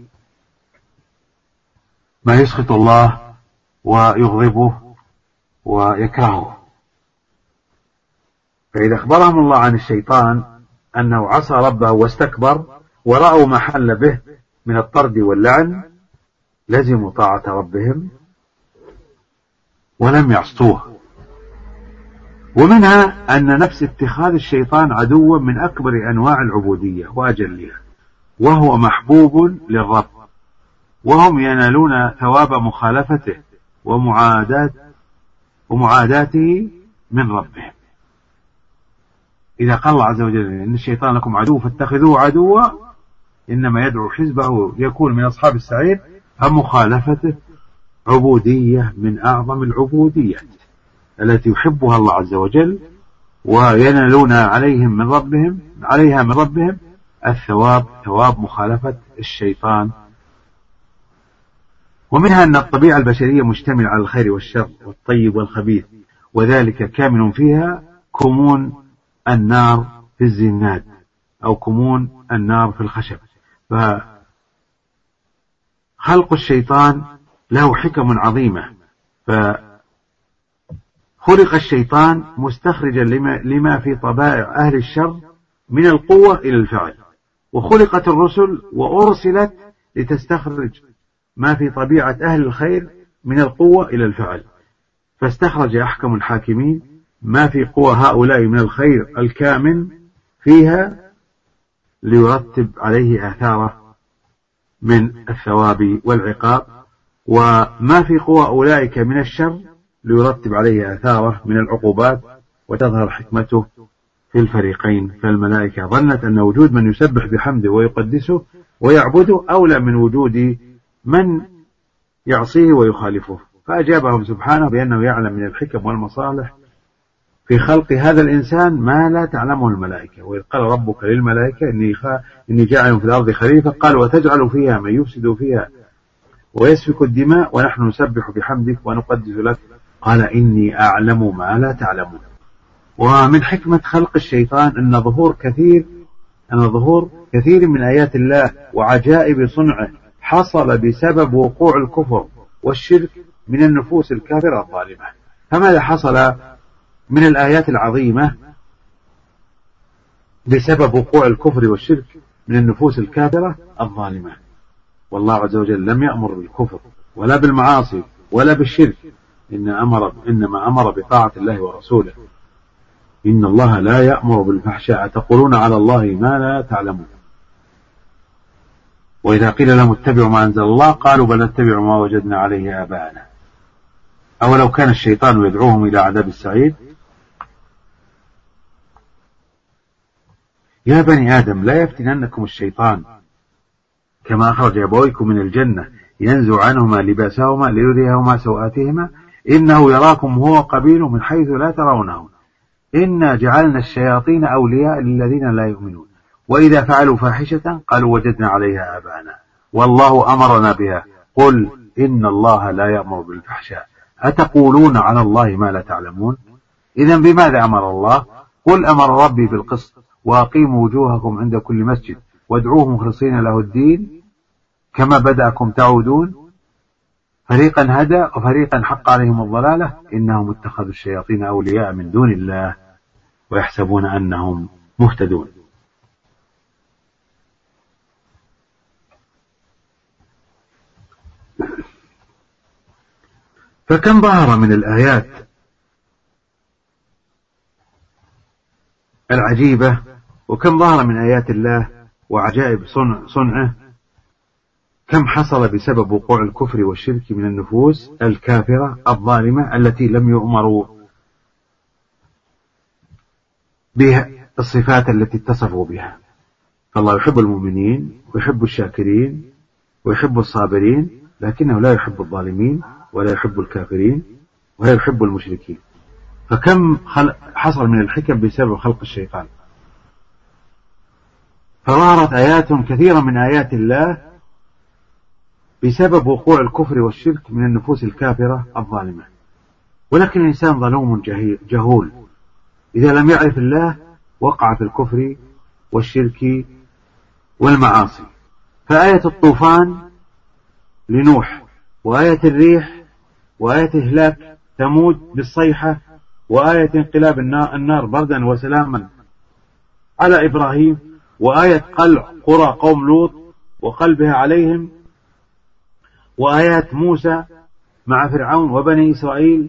Speaker 1: ما يسخط الله ويغضبه ويكرهه. فإذا أخبرهم الله عن الشيطان أنه عصى ربه واستكبر ورأوا ما حل به من الطرد واللعن لزموا طاعة ربهم ولم يعصوه. ومنها أن نفس اتخاذ الشيطان عدوا من أكبر أنواع العبودية وأجلها، وهو محبوب للرب، وهم ينالون ثواب مخالفته ومعاداة ومعاداته من ربهم. إذا قال الله عز وجل إن الشيطان لكم عدو فاتخذوه عدوا إنما يدعو حزبه يكون من أصحاب السعير، فمخالفته عبودية من أعظم العبوديات التي يحبها الله عز وجل، وينالون عليهم من ربهم عليها من ربهم الثواب، ثواب مخالفة الشيطان. ومنها أن الطبيعة البشرية مشتملة على الخير والشر والطيب والخبيث، وذلك كامن فيها كمون النار في الزناد أو كمون النار في الخشب. فخلق الشيطان له حكم عظيمة، فخلق الشيطان مستخرجا لما, لما في طبائع أهل الشر من القوة إلى الفعل، وخلقت الرسل وأرسلت لتستخرج ما في طبيعة أهل الخير من القوة إلى الفعل، فاستخرج أحكم الحاكمين ما في قوى هؤلاء من الخير الكامن فيها ليرتب عليه آثاره من الثواب والعقاب، وما في قوى أولئك من الشر ليرتب عليه آثاره من العقوبات، وتظهر حكمته في الفريقين. فالملائكة ظنت أن وجود من يسبح بحمده ويقدسه ويعبده أولى من وجود من يعصيه ويخالفه، فأجابهم سبحانه بأنه يعلم من الحكم والمصالح في خلق هذا الإنسان ما لا تعلمه الملائكة. وإذ قال ربك للملائكة إني, خ... إني جاعل في الأرض خليفة قال وتجعل فيها من يفسد فيها ويسفك الدماء ونحن نسبح بحمدك ونقدس لك قال إني أعلم ما لا تعلمون. ومن حكمة خلق الشيطان أن ظهور كثير أن ظهور كثير من آيات الله وعجائب صنعه حصل بسبب وقوع الكفر والشرك من النفوس الكافرة الظالمة. فماذا حصل من الآيات العظيمة بسبب وقوع الكفر والشرك من النفوس الكافرة الظالمة؟ والله عز وجل لم يأمر بالكفر ولا بالمعاصي ولا بالشرك، إن أمر إنما أمر بطاعة الله ورسوله. إن الله لا يأمر بالفحشاء تقولون على الله ما لا تعلمون. وإذا قيل لهم اتبعوا ما أنزل الله قالوا بل نتبع ما وجدنا عليه آباءنا. أولو كان الشيطان يدعوهم إلى عذاب السعير. يا بني آدم لا يفتننكم الشيطان كما أخرج أبويكم من الجنة ينزع عنهما لباسهما ليريهما سوآتهما إنه يراكم هو قبيله من حيث لا ترونهم إنا جعلنا الشياطين أولياء للذين لا يؤمنون وإذا فعلوا فاحشة قالوا وجدنا عليها آباءنا والله أمرنا بها قل إن الله لا يأمر بالفحشاء أتقولون على الله ما لا تعلمون. إذن بماذا أمر الله؟ قل أمر ربي بالقسط وأقيموا وجوهكم عند كل مسجد وادعوه مخلصين له الدين كما بدأكم تعودون فريقا هدى وفريقا حق عليهم الضلالة إنهم اتخذوا الشياطين أولياء من دون الله ويحسبون أنهم مهتدون. فكم ظهر من الآيات العجيبة وكم ظهر من آيات الله وعجائب صنع صنعه كم حصل بسبب وقوع الكفر والشرك من النفوس الكافرة الظالمة التي لم يؤمروا بها الصفات التي اتصفوا بها. فالله يحب المؤمنين ويحب الشاكرين ويحب الصابرين لكنه لا يحب الظالمين ولا يحب الكافرين ولا يحب المشركين. فكم حصل من الحكم بسبب خلق الشيطان. فظهرت آيات كثيرة من آيات الله بسبب وقوع الكفر والشرك من النفوس الكافرة الظالمة. ولكن الإنسان ظلوم جهول إذا لم يعرف الله وقع في الكفر والشرك والمعاصي. فآية الطوفان لنوح وآية الريح وآية إهلاك ثمود بالصيحة وآية انقلاب النار بردا وسلاما على إبراهيم وآية قلع قرى قوم لوط وقلبها عليهم وآيات موسى مع فرعون وبني إسرائيل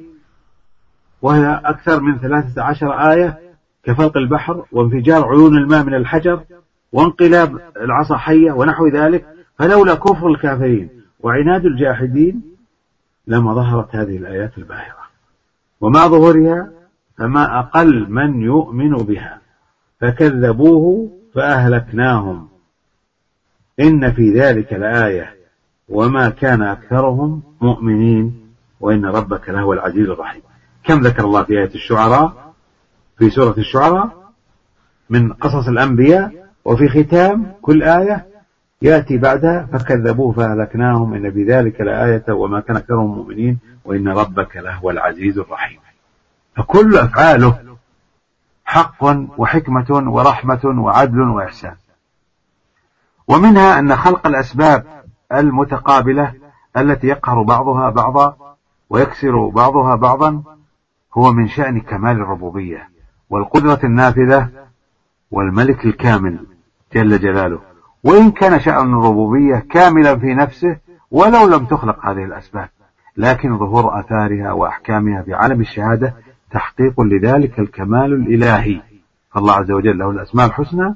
Speaker 1: وهي أكثر من ثلاثة عشر آية كفلق البحر وانفجار عيون الماء من الحجر وانقلاب العصا حية ونحو ذلك. فلولا كفر الكافرين وعناد الجاحدين لما ظهرت هذه الآيات الباهرة. ومع ظهورها فما أقل من يؤمن بها فكذبوه فأهلكناهم إن في ذلك لآية وما كان أكثرهم مؤمنين وإن ربك لهو العزيز الرحيم. كم ذكر الله في آية الشعراء في سورة الشعراء من قصص الأنبياء وفي ختام كل آية يأتي بعدها فكذبوه فأهلكناهم إن في ذلك لآية وما كان أكثرهم مؤمنين وإن ربك لهو العزيز الرحيم. فكل أفعاله حق وحكمة ورحمة وعدل وإحسان. ومنها أن خلق الأسباب المتقابلة التي يقهر بعضها بعضا ويكسر بعضها بعضا هو من شأن كمال الربوبية والقدرة النافذة والملك الكامل جل جلاله. وإن كان شأن الربوبية كاملا في نفسه ولو لم تخلق هذه الأسباب لكن ظهور آثارها وأحكامها في عالم الشهادة تحقيق لذلك الكمال الإلهي. فالله عز وجل له الأسماء الحسنى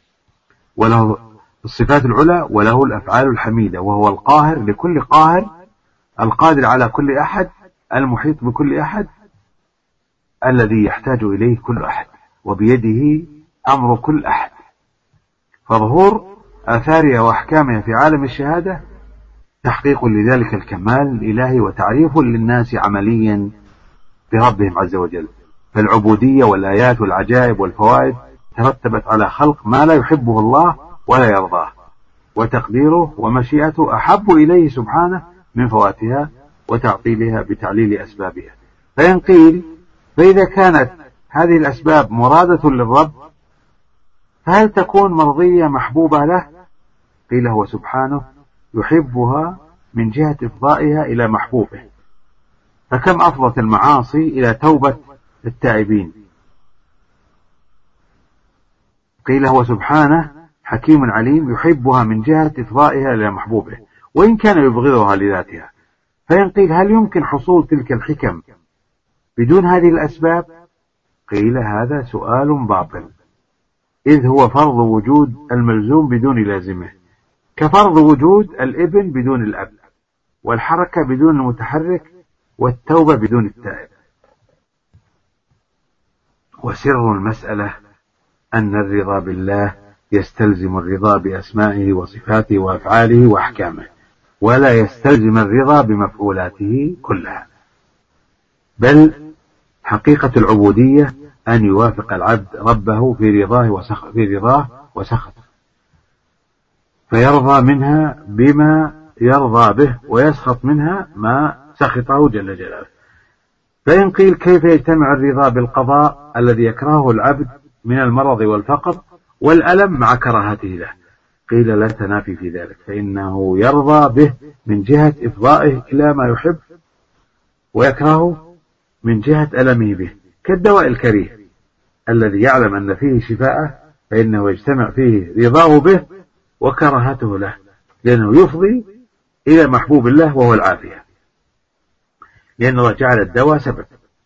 Speaker 1: وله الصفات العلى وله الأفعال الحميدة وهو القاهر لكل قاهر القادر على كل أحد المحيط بكل أحد الذي يحتاج إليه كل أحد وبيده أمر كل أحد. فظهور آثارها وأحكامها في عالم الشهادة تحقيق لذلك الكمال الإلهي وتعريف للناس عمليا بربهم عز وجل. فالعبودية والآيات والعجائب والفوائد ترتبت على خلق ما لا يحبه الله ولا يرضاه وتقديره ومشيئته أحب إليه سبحانه من فواتها وتعطيلها بتعليل أسبابها. فإن قيل فإذا كانت هذه الأسباب مرادة للرب فهل تكون مرضية محبوبة له؟ قيل هو سبحانه يحبها من جهة إفضائها إلى محبوبه. فكم أفضت المعاصي إلى توبة التائبين. قيل هو سبحانه حكيم عليم يحبها من جهة إفضائها إلى محبوبه وإن كان يبغضها لذاتها. فإن قيل هل يمكن حصول تلك الحكم بدون هذه الأسباب؟ قيل هذا سؤال باطل إذ هو فرض وجود الملزوم بدون لازمه كفرض وجود الابن بدون الأب، والحركة بدون المتحرك، والتوبة بدون التائب. وسر المسألة أن الرضا بالله يستلزم الرضا بأسمائه وصفاته وأفعاله وأحكامه، ولا يستلزم الرضا بمفعولاته كلها، بل حقيقة العبودية أن يوافق العبد ربه في رضاه وسخط في رضاه وسخطه، فيرضى منها بما يرضى به، ويسخط منها ما سخطه جل جلاله. فإن قيل كيف يجتمع الرضا بالقضاء الذي يكرهه العبد من المرض والفقر والألم مع كراهته له؟ قيل لا تنافي في ذلك، فإنه يرضى به من جهة إفضائه إلى ما يحب، ويكرهه من جهة ألمه به، كالدواء الكريه الذي يعلم أن فيه شفاءه، فإنه يجتمع فيه رضاه به وكراهته له، لأنه يفضي إلى محبوب الله وهو العافية، لأن الله جعل الدواء سبب.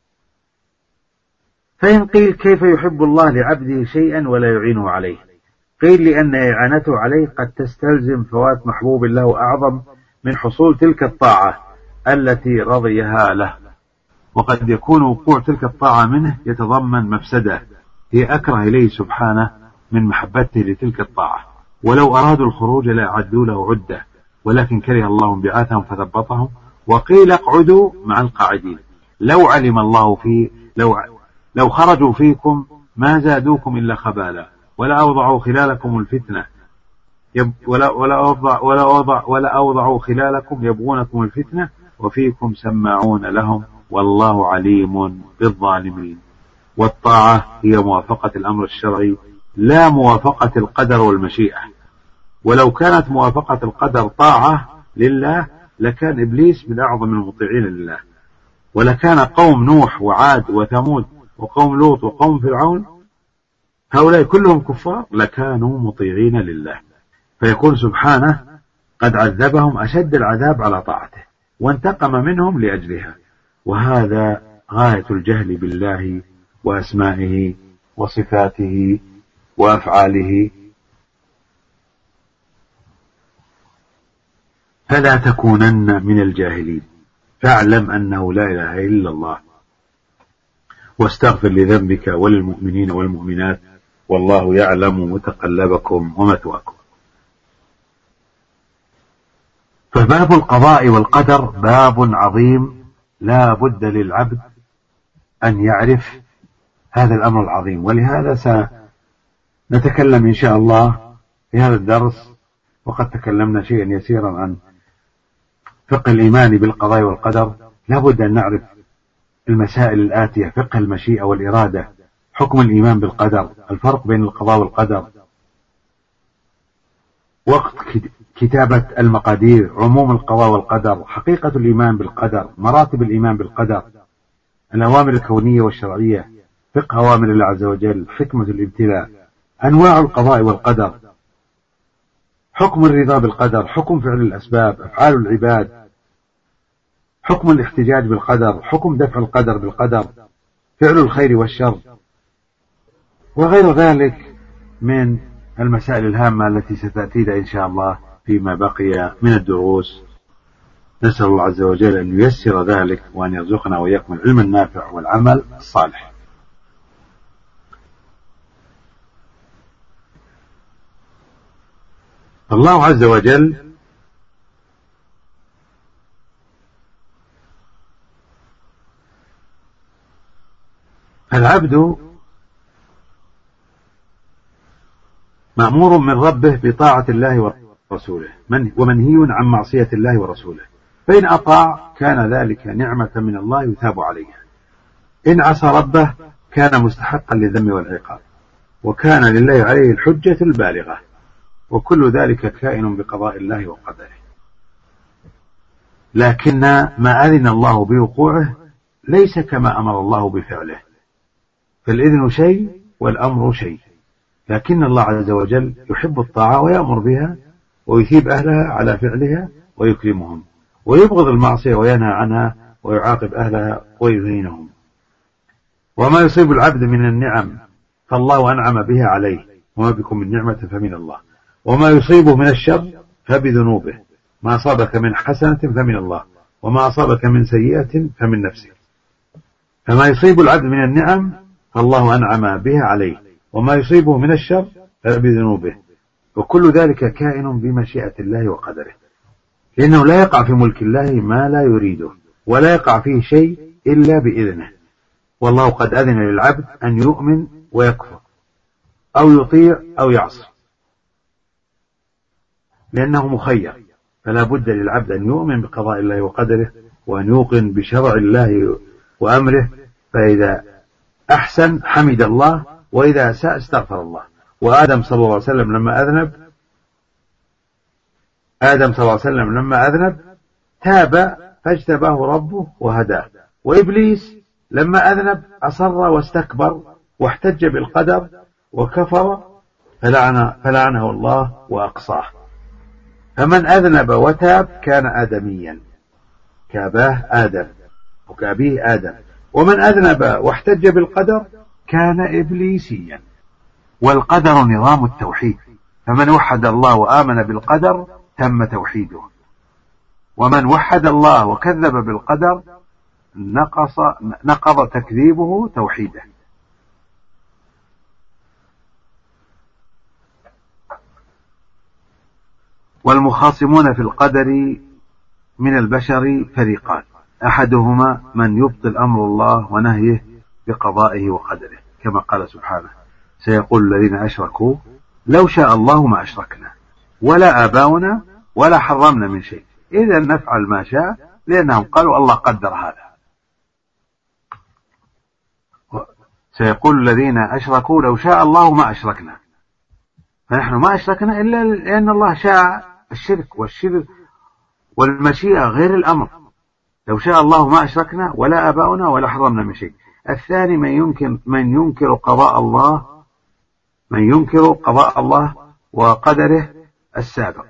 Speaker 1: فإن قيل كيف يحب الله لعبده شيئا ولا يعينه عليه؟ قيل لأن إعانته عليه قد تستلزم فوات محبوب الله أعظم من حصول تلك الطاعة التي رضيها له، وقد يكون وقوع تلك الطاعة منه يتضمن مفسدة هي أكره إليه سبحانه من محبته لتلك الطاعة، ولو أرادوا الخروج لأعدوا له عدة، ولكن كره الله انبعاثهم فثبطهم، وقيل اقعدوا مع القاعدين. لو علم الله في لو لو خرجوا فيكم ما زادوكم إلا خبالا، ولا أوضعوا خلالكم الفتنة يب ولا ولا أوضع ولا أوضع ولا أوضعوا خلالكم يبغونكم الفتنة وفيكم سماعون لهم، والله عليم بالظالمين. والطاعة هي موافقة الأمر الشرعي لا موافقة القدر والمشيئة، ولو كانت موافقة القدر طاعة لله لكان إبليس من أعظم المطيعين لله، ولكان قوم نوح وعاد وثمود وقوم لوط وقوم فرعون هؤلاء كلهم كفار لكانوا مطيعين لله، فيكون سبحانه قد عذبهم أشد العذاب على طاعته وانتقم منهم لأجلها، وهذا غاية الجهل بالله وأسمائه وصفاته وأفعاله. فلا تكونن من الجاهلين، فاعلم أنه لا إله إلا الله، واستغفر لذنبك وللمؤمنين والمؤمنات، والله يعلم متقلبكم ومثواكم. فباب القضاء والقدر باب عظيم، لا بد للعبد أن يعرف هذا الأمر العظيم، ولهذا سنتكلم إن شاء الله في هذا الدرس، وقد تكلمنا شيئا يسيرا عن فقه الإيمان بالقضاء والقدر. لا بد أن نعرف المسائل الآتية: فقه المشيئة والإرادة، حكم الإيمان بالقدر، الفرق بين القضاء والقدر، وقت كتابة المقادير، عموم القضاء والقدر، حقيقة الإيمان بالقدر، مراتب الإيمان بالقدر، الأوامر الكونية والشرعية، فقه أوامر الله عز وجل، حكمة الابتلاء، أنواع القضاء والقدر، حكم الرضا بالقدر، حكم فعل الأسباب، أفعال العباد، حكم الاحتجاج بالقدر، حكم دفع القدر بالقدر، فعل الخير والشر، وغير ذلك من المسائل الهامة التي ستأتينا إن شاء الله فيما بقي من الدروس. نسأل الله عز وجل أن ييسر ذلك، وأن يرزقنا وإياكم العلم النافع والعمل الصالح. الله عز وجل العبد مأمور من ربه بطاعة الله ورسوله، ومنهي عن معصية الله ورسوله، فإن أطاع كان ذلك نعمة من الله يثاب عليها، إن عصى ربه كان مستحقا للذم والعقاب، وكان لله عليه الحجة البالغة، وكل ذلك كائن بقضاء الله وقدره. لكن ما أذن الله بوقوعه ليس كما أمر الله بفعله، فالإذن شيء والأمر شيء، لكن الله عز وجل يحب الطاعة ويأمر بها ويثيب أهلها على فعلها ويكرمهم، ويبغض المعصية وينهى عنها ويعاقب أهلها ويهينهم. وما يصيب العبد من النعم فالله أنعم بها عليه، وما بكم من نعمة فمن الله، وما يصيبه من الشر فبذنوبه، ما أصابك من حسنة فمن الله، وما أصابك من سيئة فمن نفسك. فما يصيب العبد من النعم فالله أنعم بها عليه، وما يصيبه من الشر فبذنوبه، وكل ذلك كائن بمشيئة الله وقدره، لأنه لا يقع في ملك الله ما لا يريده، ولا يقع فيه شيء إلا بإذنه. والله قد أذن للعبد أن يؤمن ويكفر، أو يطيع أو يعصي، لأنه مخير، فلا بد للعبد أن يؤمن بقضاء الله وقدره، وأن يوقن بشرع الله وأمره، فإذا أحسن حمد الله، وإذا أساء استغفر الله. وآدم صلى الله عليه وسلم لما أذنب آدم صلى الله عليه وسلم لما أذنب تاب فاجتباه ربه وهداه، وإبليس لما أذنب أصر واستكبر واحتج بالقدر وكفر فلعنه, فلعنه الله وأقصاه. فمن أذنب وتاب كان آدميا كأباه آدم وكأبيه آدم، ومن أذنب واحتج بالقدر كان إبليسيا. والقدر نظام التوحيد، فمن وحد الله وآمن بالقدر تم توحيده، ومن وحد الله وكذب بالقدر نقص نقض تكذيبه توحيده. والمخاصمون في القدر من البشر فريقان، أحدهما من يبطل أمر الله ونهيه بقضائه وقدره، كما قال سبحانه: سيقول الذين أشركوا لو شاء الله ما أشركنا ولا آباؤنا ولا حرمنا من شيء، إذا نفعل ما شاء، لأنهم قالوا الله قدر هذا. سيقول الذين أشركوا لو شاء الله ما أشركنا، فنحن ما أشركنا إلا لأن الله شاء الشرك، والشرك والمشيئة غير الأمر. لو شاء الله ما أشركنا ولا آباؤنا ولا حرمنا من شيء. الثاني من ينكر من ينكر قضاء الله من ينكر قضاء الله وقدره السابق.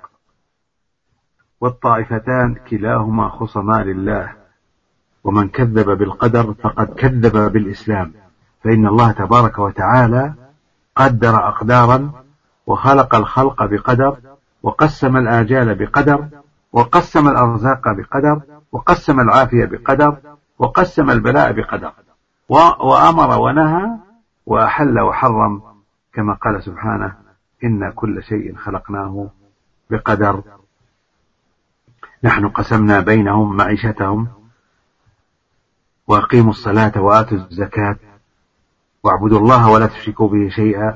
Speaker 1: والطائفتان كلاهما خصما لله، ومن كذب بالقدر فقد كذب بالإسلام، فإن الله تبارك وتعالى قدر أقدارا، وخلق الخلق بقدر، وقسم الآجال بقدر، وقسم الأرزاق بقدر، وقسم العافية بقدر، وقسم البلاء بقدر، وأمر ونهى وأحل وحرم، كما قال سبحانه: إن كل شيء خلقناه بقدر. نحن قسمنا بينهم معيشتهم، وأقيموا الصلاة وآتوا الزكاة واعبدوا الله ولا تشركوا به شيئا.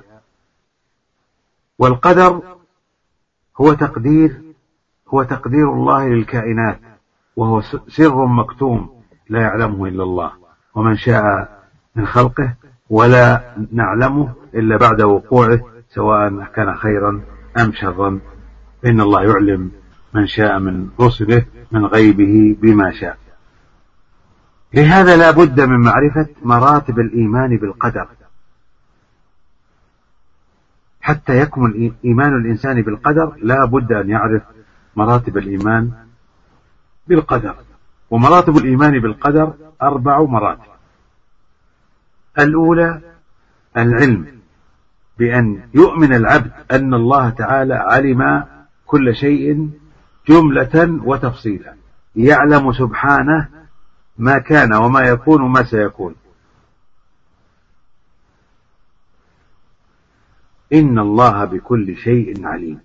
Speaker 1: والقدر هو تقدير هو تقدير الله للكائنات، وهو سر مكتوم لا يعلمه إلا الله، ومن شاء من خلقه ولا نعلمه إلا بعد وقوعه، سواء كان خيرا أم شرا، إن الله يعلم من شاء من رسله من غيبه بما شاء. لهذا لا بد من معرفة مراتب الإيمان بالقدر حتى يكمل إيمان الإنسان بالقدر. لا بد أن يعرف مراتب الإيمان بالقدر. ومراتب الإيمان بالقدر أربع مراتب. الأولى العلم، بأن يؤمن العبد أن الله تعالى علم كل شيء جملة وتفصيلا، يعلم سبحانه ما كان وما يكون وما سيكون. إن الله بكل شيء عليم.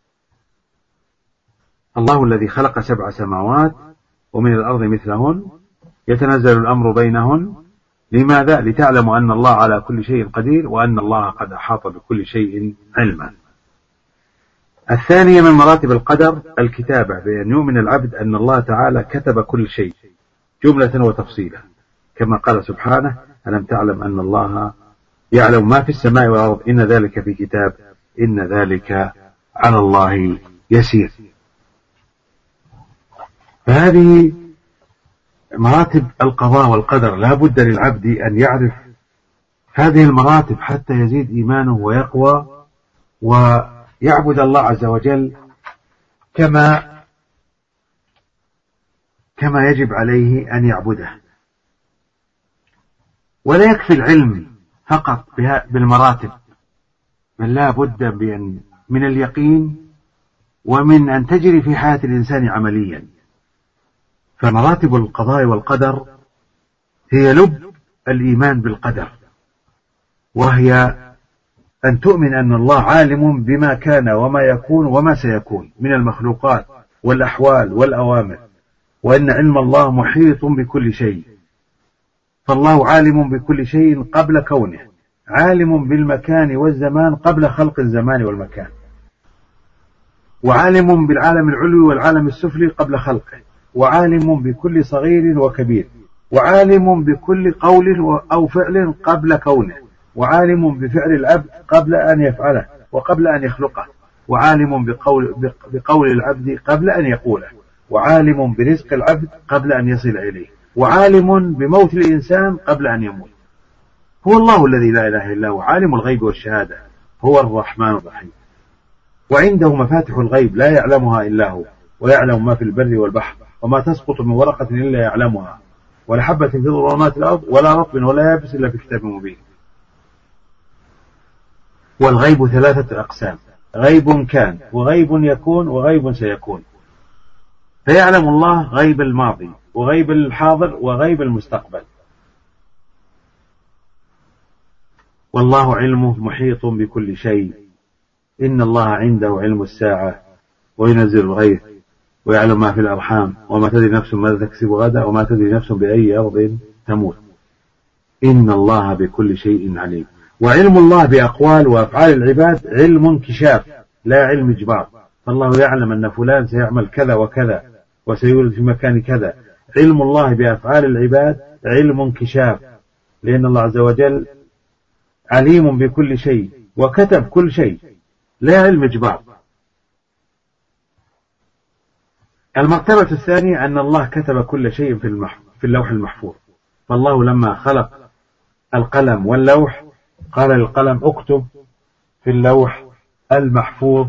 Speaker 1: الله الذي خلق سبع سماوات ومن الأرض مثلهن يتنزل الأمر بينهن. لماذا؟ لتعلموا أن الله على كل شيء قدير، وأن الله قد أحاط بكل شيء علما. الثانية من مراتب القدر الكتابة، بأن يؤمن العبد أن الله تعالى كتب كل شيء جملة وتفصيلا، كما قال سبحانه: ألم تعلم أن الله يعلم ما في السماء والأرض إن ذلك في كتاب إن ذلك على الله يسير. فهذه مراتب القضاء والقدر، لا بد للعبد أن يعرف هذه المراتب حتى يزيد إيمانه ويقوى ويعبد الله عز وجل كما كما يجب عليه أن يعبده. ولا يكفي العلم فقط بالمراتب، بل لا بد من اليقين ومن أن تجري في حياة الإنسان عمليا. فمراتب القضاء والقدر هي لب الإيمان بالقدر، وهي أن تؤمن أن الله عالم بما كان وما يكون وما سيكون من المخلوقات والأحوال والأوامر، وأن علم الله محيط بكل شيء. فالله عالم بكل شيء قبل كونه، عالم بالمكان والزمان قبل خلق الزمان والمكان، وعالم بالعالم العلوي والعالم السفلي قبل خلقه، وعالم بكل صغير وكبير، وعالم بكل قول أو فعل قبل كونه، وعالم بفعل العبد قبل أن يفعله وقبل أن يخلقه، وعالم بقول, بقول العبد قبل أن يقوله، وعالم برزق العبد قبل أن يصل إليه، وعالم بموت الإنسان قبل أن يموت. هو الله الذي لا إله إلا هو، عالم الغيب والشهادة، هو الرحمن الرحيم. وعنده مفاتح الغيب لا يعلمها إلا هو، ويعلم ما في البر والبحر، وما تسقط من ورقة إلا يعلمها، ولا حبة في ظلمات الأرض ولا رطب ولا يابس إلا في كتاب مبين. والغيب ثلاثة أقسام: غيب كان، وغيب يكون، وغيب سيكون. فيعلم الله غيب الماضي وغيب الحاضر وغيب المستقبل. والله علمه محيط بكل شيء. إن الله عنده علم الساعة وينزل الغيث ويعلم ما في الأرحام وما تدري نفس ماذا تكسب غدا وما تدري نفس بأي أرض تموت. إن الله بكل شيء عليم. وعلم الله بأقوال وأفعال العباد علم انكشاف لا علم إجبار. فالله يعلم أن فلان سيعمل كذا وكذا وسيولد في مكان كذا. علم الله بأفعال العباد علم انكشاف، لأن الله عز وجل عليم بكل شيء وكتب كل شيء، لا علم إجبار. المرتبة الثانية أن الله كتب كل شيء في, المح... في اللوح المحفوظ. فالله لما خلق القلم واللوح قال للقلم اكتب في اللوح المحفوظ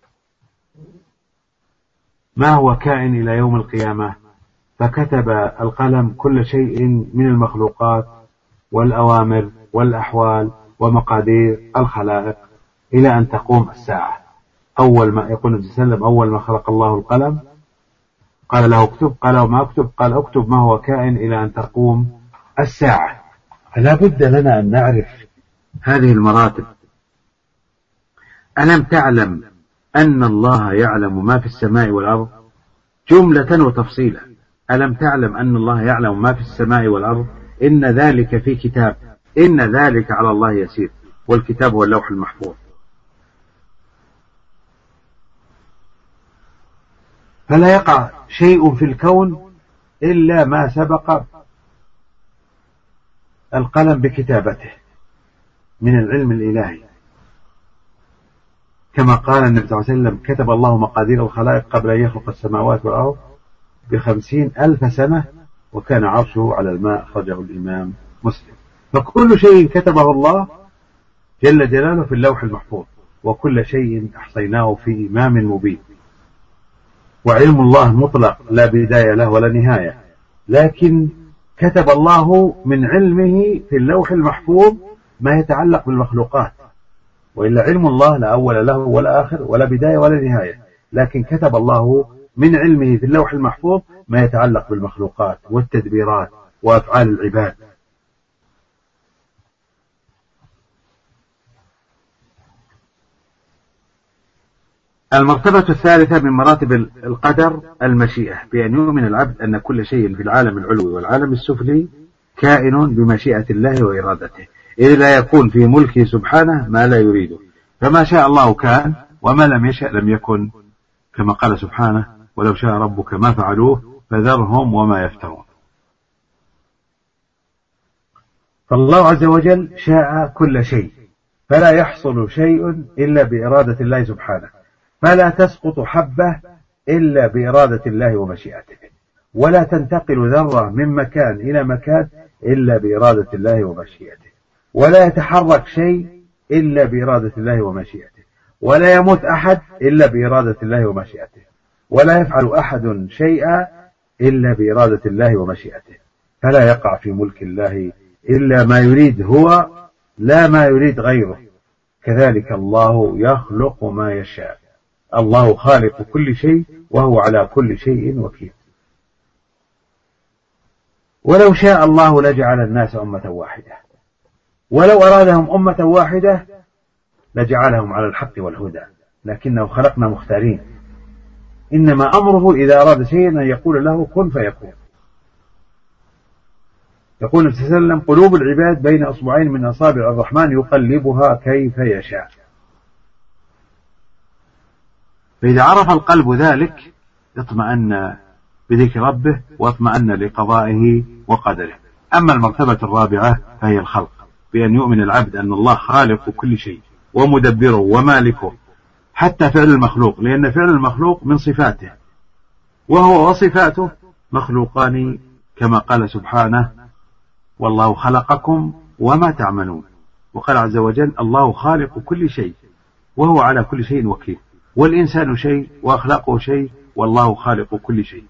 Speaker 1: ما هو كائن إلى يوم القيامة، فكتب القلم كل شيء من المخلوقات والأوامر والأحوال ومقادير الخلائق إلى أن تقوم الساعة. أول ما يقول النبي صلى الله عليه وسلم أول ما خلق الله القلم قال له اكتب، قال وما اكتب؟ قال اكتب ما هو كائن إلى أن تقوم الساعة. فلا بد لنا أن نعرف هذه المراتب. ألم تعلم أن الله يعلم ما في السماء والأرض جملة وتفصيلا؟ ألم تعلم أن الله يعلم ما في السماء والأرض؟ إن ذلك في كتاب، إن ذلك على الله يسير. والكتاب هو اللوح المحفوظ. فلا يقع شيء في الكون إلا ما سبق القلم بكتابته من العلم الإلهي، كما قال النبي صلى الله عليه وسلم كتب الله مقادير الخلائق قبل أن يخلق السماوات والأرض بخمسين ألف سنة وكان عرشه على الماء، أخرجه الإمام مسلم. فكل شيء كتبه الله جل جلاله في اللوح المحفوظ، وكل شيء أحصيناه في إمام مبين. وعلم الله مطلق لا بداية له ولا نهاية، لكن كتب الله من علمه في اللوح المحفوظ ما يتعلق بالمخلوقات، وإلا علم الله لا أول له ولا آخر ولا بداية ولا نهاية، لكن كتب الله من علمه في اللوح المحفوظ ما يتعلق بالمخلوقات والتدبيرات وأفعال العباد. المرتبة الثالثة من مراتب القدر المشيئة، بأن يؤمن العبد أن كل شيء في العالم العلوي والعالم السفلي كائن بمشيئة الله وإرادته، إذ لا يكون في ملكه سبحانه ما لا يريده، فما شاء الله كان وما لم يشأ لم يكن، كما قال سبحانه ولو شاء ربك ما فعلوه فذرهم وما يفترون. فالله عز وجل شاء كل شيء، فلا يحصل شيء إلا بإرادة الله سبحانه، فلا تسقط حبة إلا بإرادة الله ومشيئته، ولا تنتقل ذرة من مكان إلى مكان إلا بإرادة الله ومشيئته، ولا يتحرك شيء إلا بإرادة الله ومشيئته، ولا يموت أحد إلا بإرادة الله ومشيئته، ولا يفعل أحد شيئا إلا بإرادة الله ومشيئته. فلا يقع في ملك الله إلا ما يريد هو، لا ما يريد غيره. كذلك الله يخلق ما يشاء. الله خالق كل شيء وهو على كل شيء وكيل. ولو شاء الله لجعل الناس أمة واحدة، ولو أرادهم أمة واحدة لجعلهم على الحق والهدى، لكنه خلقنا مختارين. إنما أمره إذا أراد شيئا أن يقول له كن فيكون. يقول النبي صلى الله عليه وسلم: قلوب العباد بين أصبعين من أصابع الرحمن يقلبها كيف يشاء. فإذا عرف القلب ذلك اطمأن بذكر ربه واطمأن لقضائه وقدره. أما المرتبة الرابعة فهي الخلق، بأن يؤمن العبد أن الله خالق كل شيء ومدبره ومالكه، حتى فعل المخلوق، لأن فعل المخلوق من صفاته، وهو وصفاته مخلوقان كما قال سبحانه: والله خلقكم وما تعملون. وقال عز وجل: الله خالق كل شيء وهو على كل شيء وكيل. والإنسان شيء وأخلاقه شيء والله خالق كل شيء.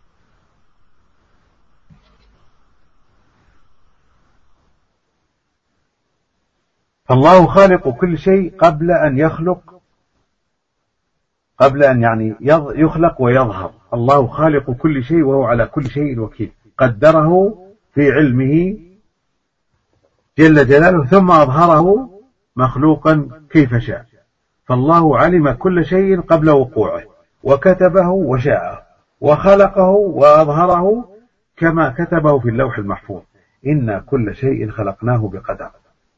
Speaker 1: فالله خالق كل شيء قبل أن يخلق، قبل أن يعني يخلق ويظهر. الله خالق كل شيء وهو على كل شيء وكيل، قدره في علمه جل جلاله ثم أظهره مخلوقا كيف شاء. فالله علم كل شيء قبل وقوعه وكتبه وشاءه وخلقه وأظهره كما كتبه في اللوح المحفوظ. إن كل شيء خلقناه بقدر،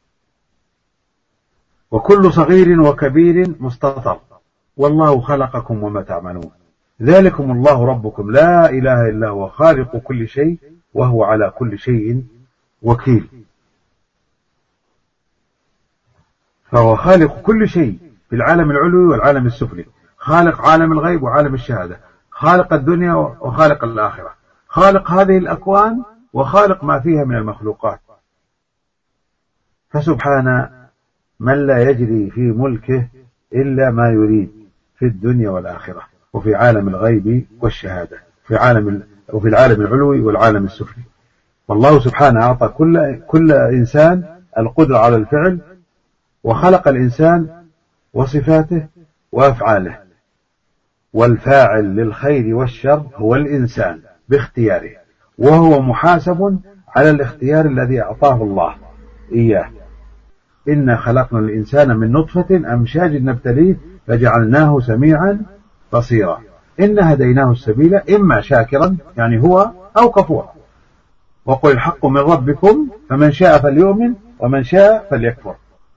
Speaker 1: وكل صغير وكبير مستطر. والله خلقكم وما تعملون، ذلكم الله ربكم لا إله إلا هو خالق كل شيء وهو على كل شيء وكيل. فهو خالق كل شيء في العالم العلوي والعالم السفلي، خالق عالم الغيب وعالم الشهادة، خالق الدنيا وخالق الآخرة، خالق هذه الأكوان وخالق ما فيها من المخلوقات. فسبحان من لا يجري في ملكه إلا ما يريد في الدنيا والآخرة، وفي عالم الغيب والشهادة، في عالم وفي العالم العلوي والعالم السفلي. والله سبحانه أعطى كل كل إنسان القدرة على الفعل، وخلق الإنسان وصفاته وأفعاله، والفاعل للخير والشر هو الإنسان باختياره، وهو محاسب على الاختيار الذي أعطاه الله إياه. إنا خلقنا الإنسان من نطفة أمشاج نبتليه فجعلناه سميعا بصيرا. إنا هديناه السبيل إما شاكرا يعني هو أو كفورا. وقل الحق من ربكم فمن شاء فليؤمن ومن شاء فليكفر.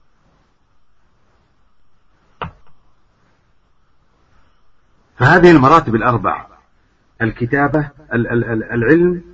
Speaker 1: فهذه المراتب الأربع: الكتابة، العلم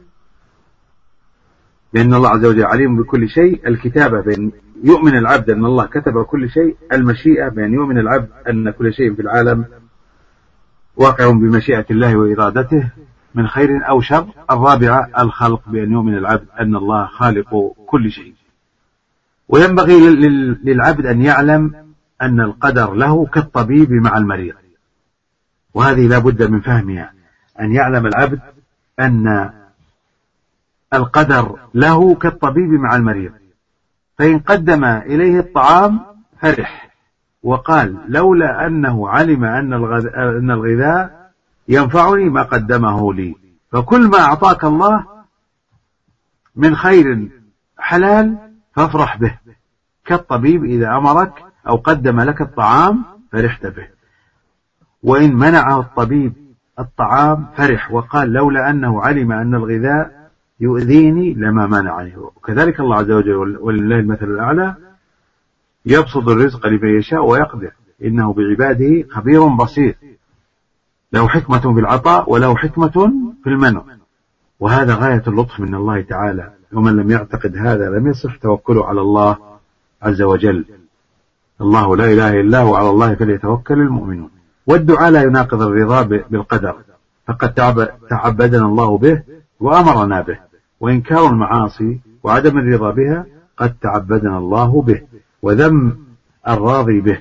Speaker 1: بأن الله عز وجل عليم بكل شيء، الكتابة بأن يؤمن العبد أن الله كتب كل شيء، المشيئة بأن يؤمن العبد أن كل شيء في العالم واقع بمشيئة الله وإرادته من خير أو شر. الرابعة الخلق، بأن يؤمن العبد أن الله خالق كل شيء. وينبغي للعبد أن يعلم أن القدر له كالطبيب مع المريض، وهذه لا بد من فهمها. أن يعلم العبد أن القدر له كالطبيب مع المريض، فإن قدم إليه الطعام فرح وقال: لولا أنه علم أن الغذاء ينفعني ما قدمه لي. فكل ما أعطاك الله من خير حلال فافرح به، كالطبيب إذا أمرك أو قدم لك الطعام فرحت به. وإن منعه الطبيب الطعام فرح وقال: لولا أنه علم أن الغذاء يؤذيني لما منعني. وكذلك الله عز وجل ولله المثل الأعلى يبسط الرزق لمن يشاء ويقدر، إنه بعباده خبير بصير، له حكمة في العطاء وله حكمة في المنع. وهذا غاية اللطف من الله تعالى، ومن لم يعتقد هذا لم يصح توكله على الله عز وجل. الله لا إله إلا هو على الله فليتوكل المؤمنون. والدعاء لا يناقض الرضا بالقدر، فقد تعبدنا الله به وأمرنا به، وإنكار المعاصي وعدم الرضا بها قد تعبدنا الله به وذم الراضي به.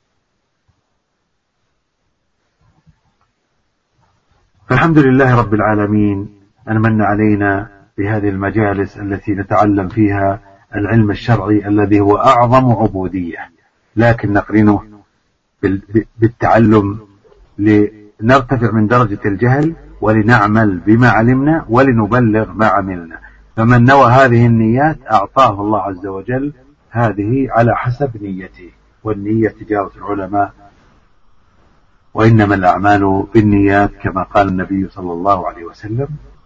Speaker 1: فالحمد لله رب العالمين أن من علينا بهذه المجالس التي نتعلم فيها العلم الشرعي الذي هو أعظم عبودية، لكن نقرنه بالتعلم لنرتفع من درجة الجهل ولنعمل بما علمنا ولنبلغ ما عملنا. فمن نوى هذه النيات أعطاه الله عز وجل هذه على حسب نيته، والنية تجارة العلماء، وإنما الأعمال بالنيات كما قال النبي صلى الله عليه وسلم.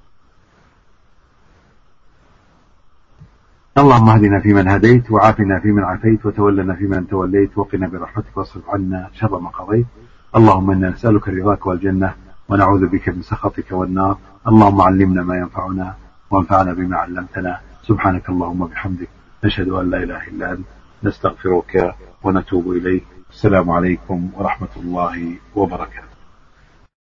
Speaker 1: اللهم اهدنا فيمن هديت، وعافنا فيمن عافيت، وتولنا فيمن توليت، وقنا برحمتك واصرف عنا شر ما قضيت. اللهم إنا نسألك رضاك والجنة، ونعوذ بك من سخطك والنار. اللهم علمنا ما ينفعنا، وانفعنا بما علمتنا. سبحانك اللهم وبحمدك، نشهد أن لا إله إلا أنت، نستغفرك ونتوب إليك. السلام عليكم ورحمة الله وبركاته.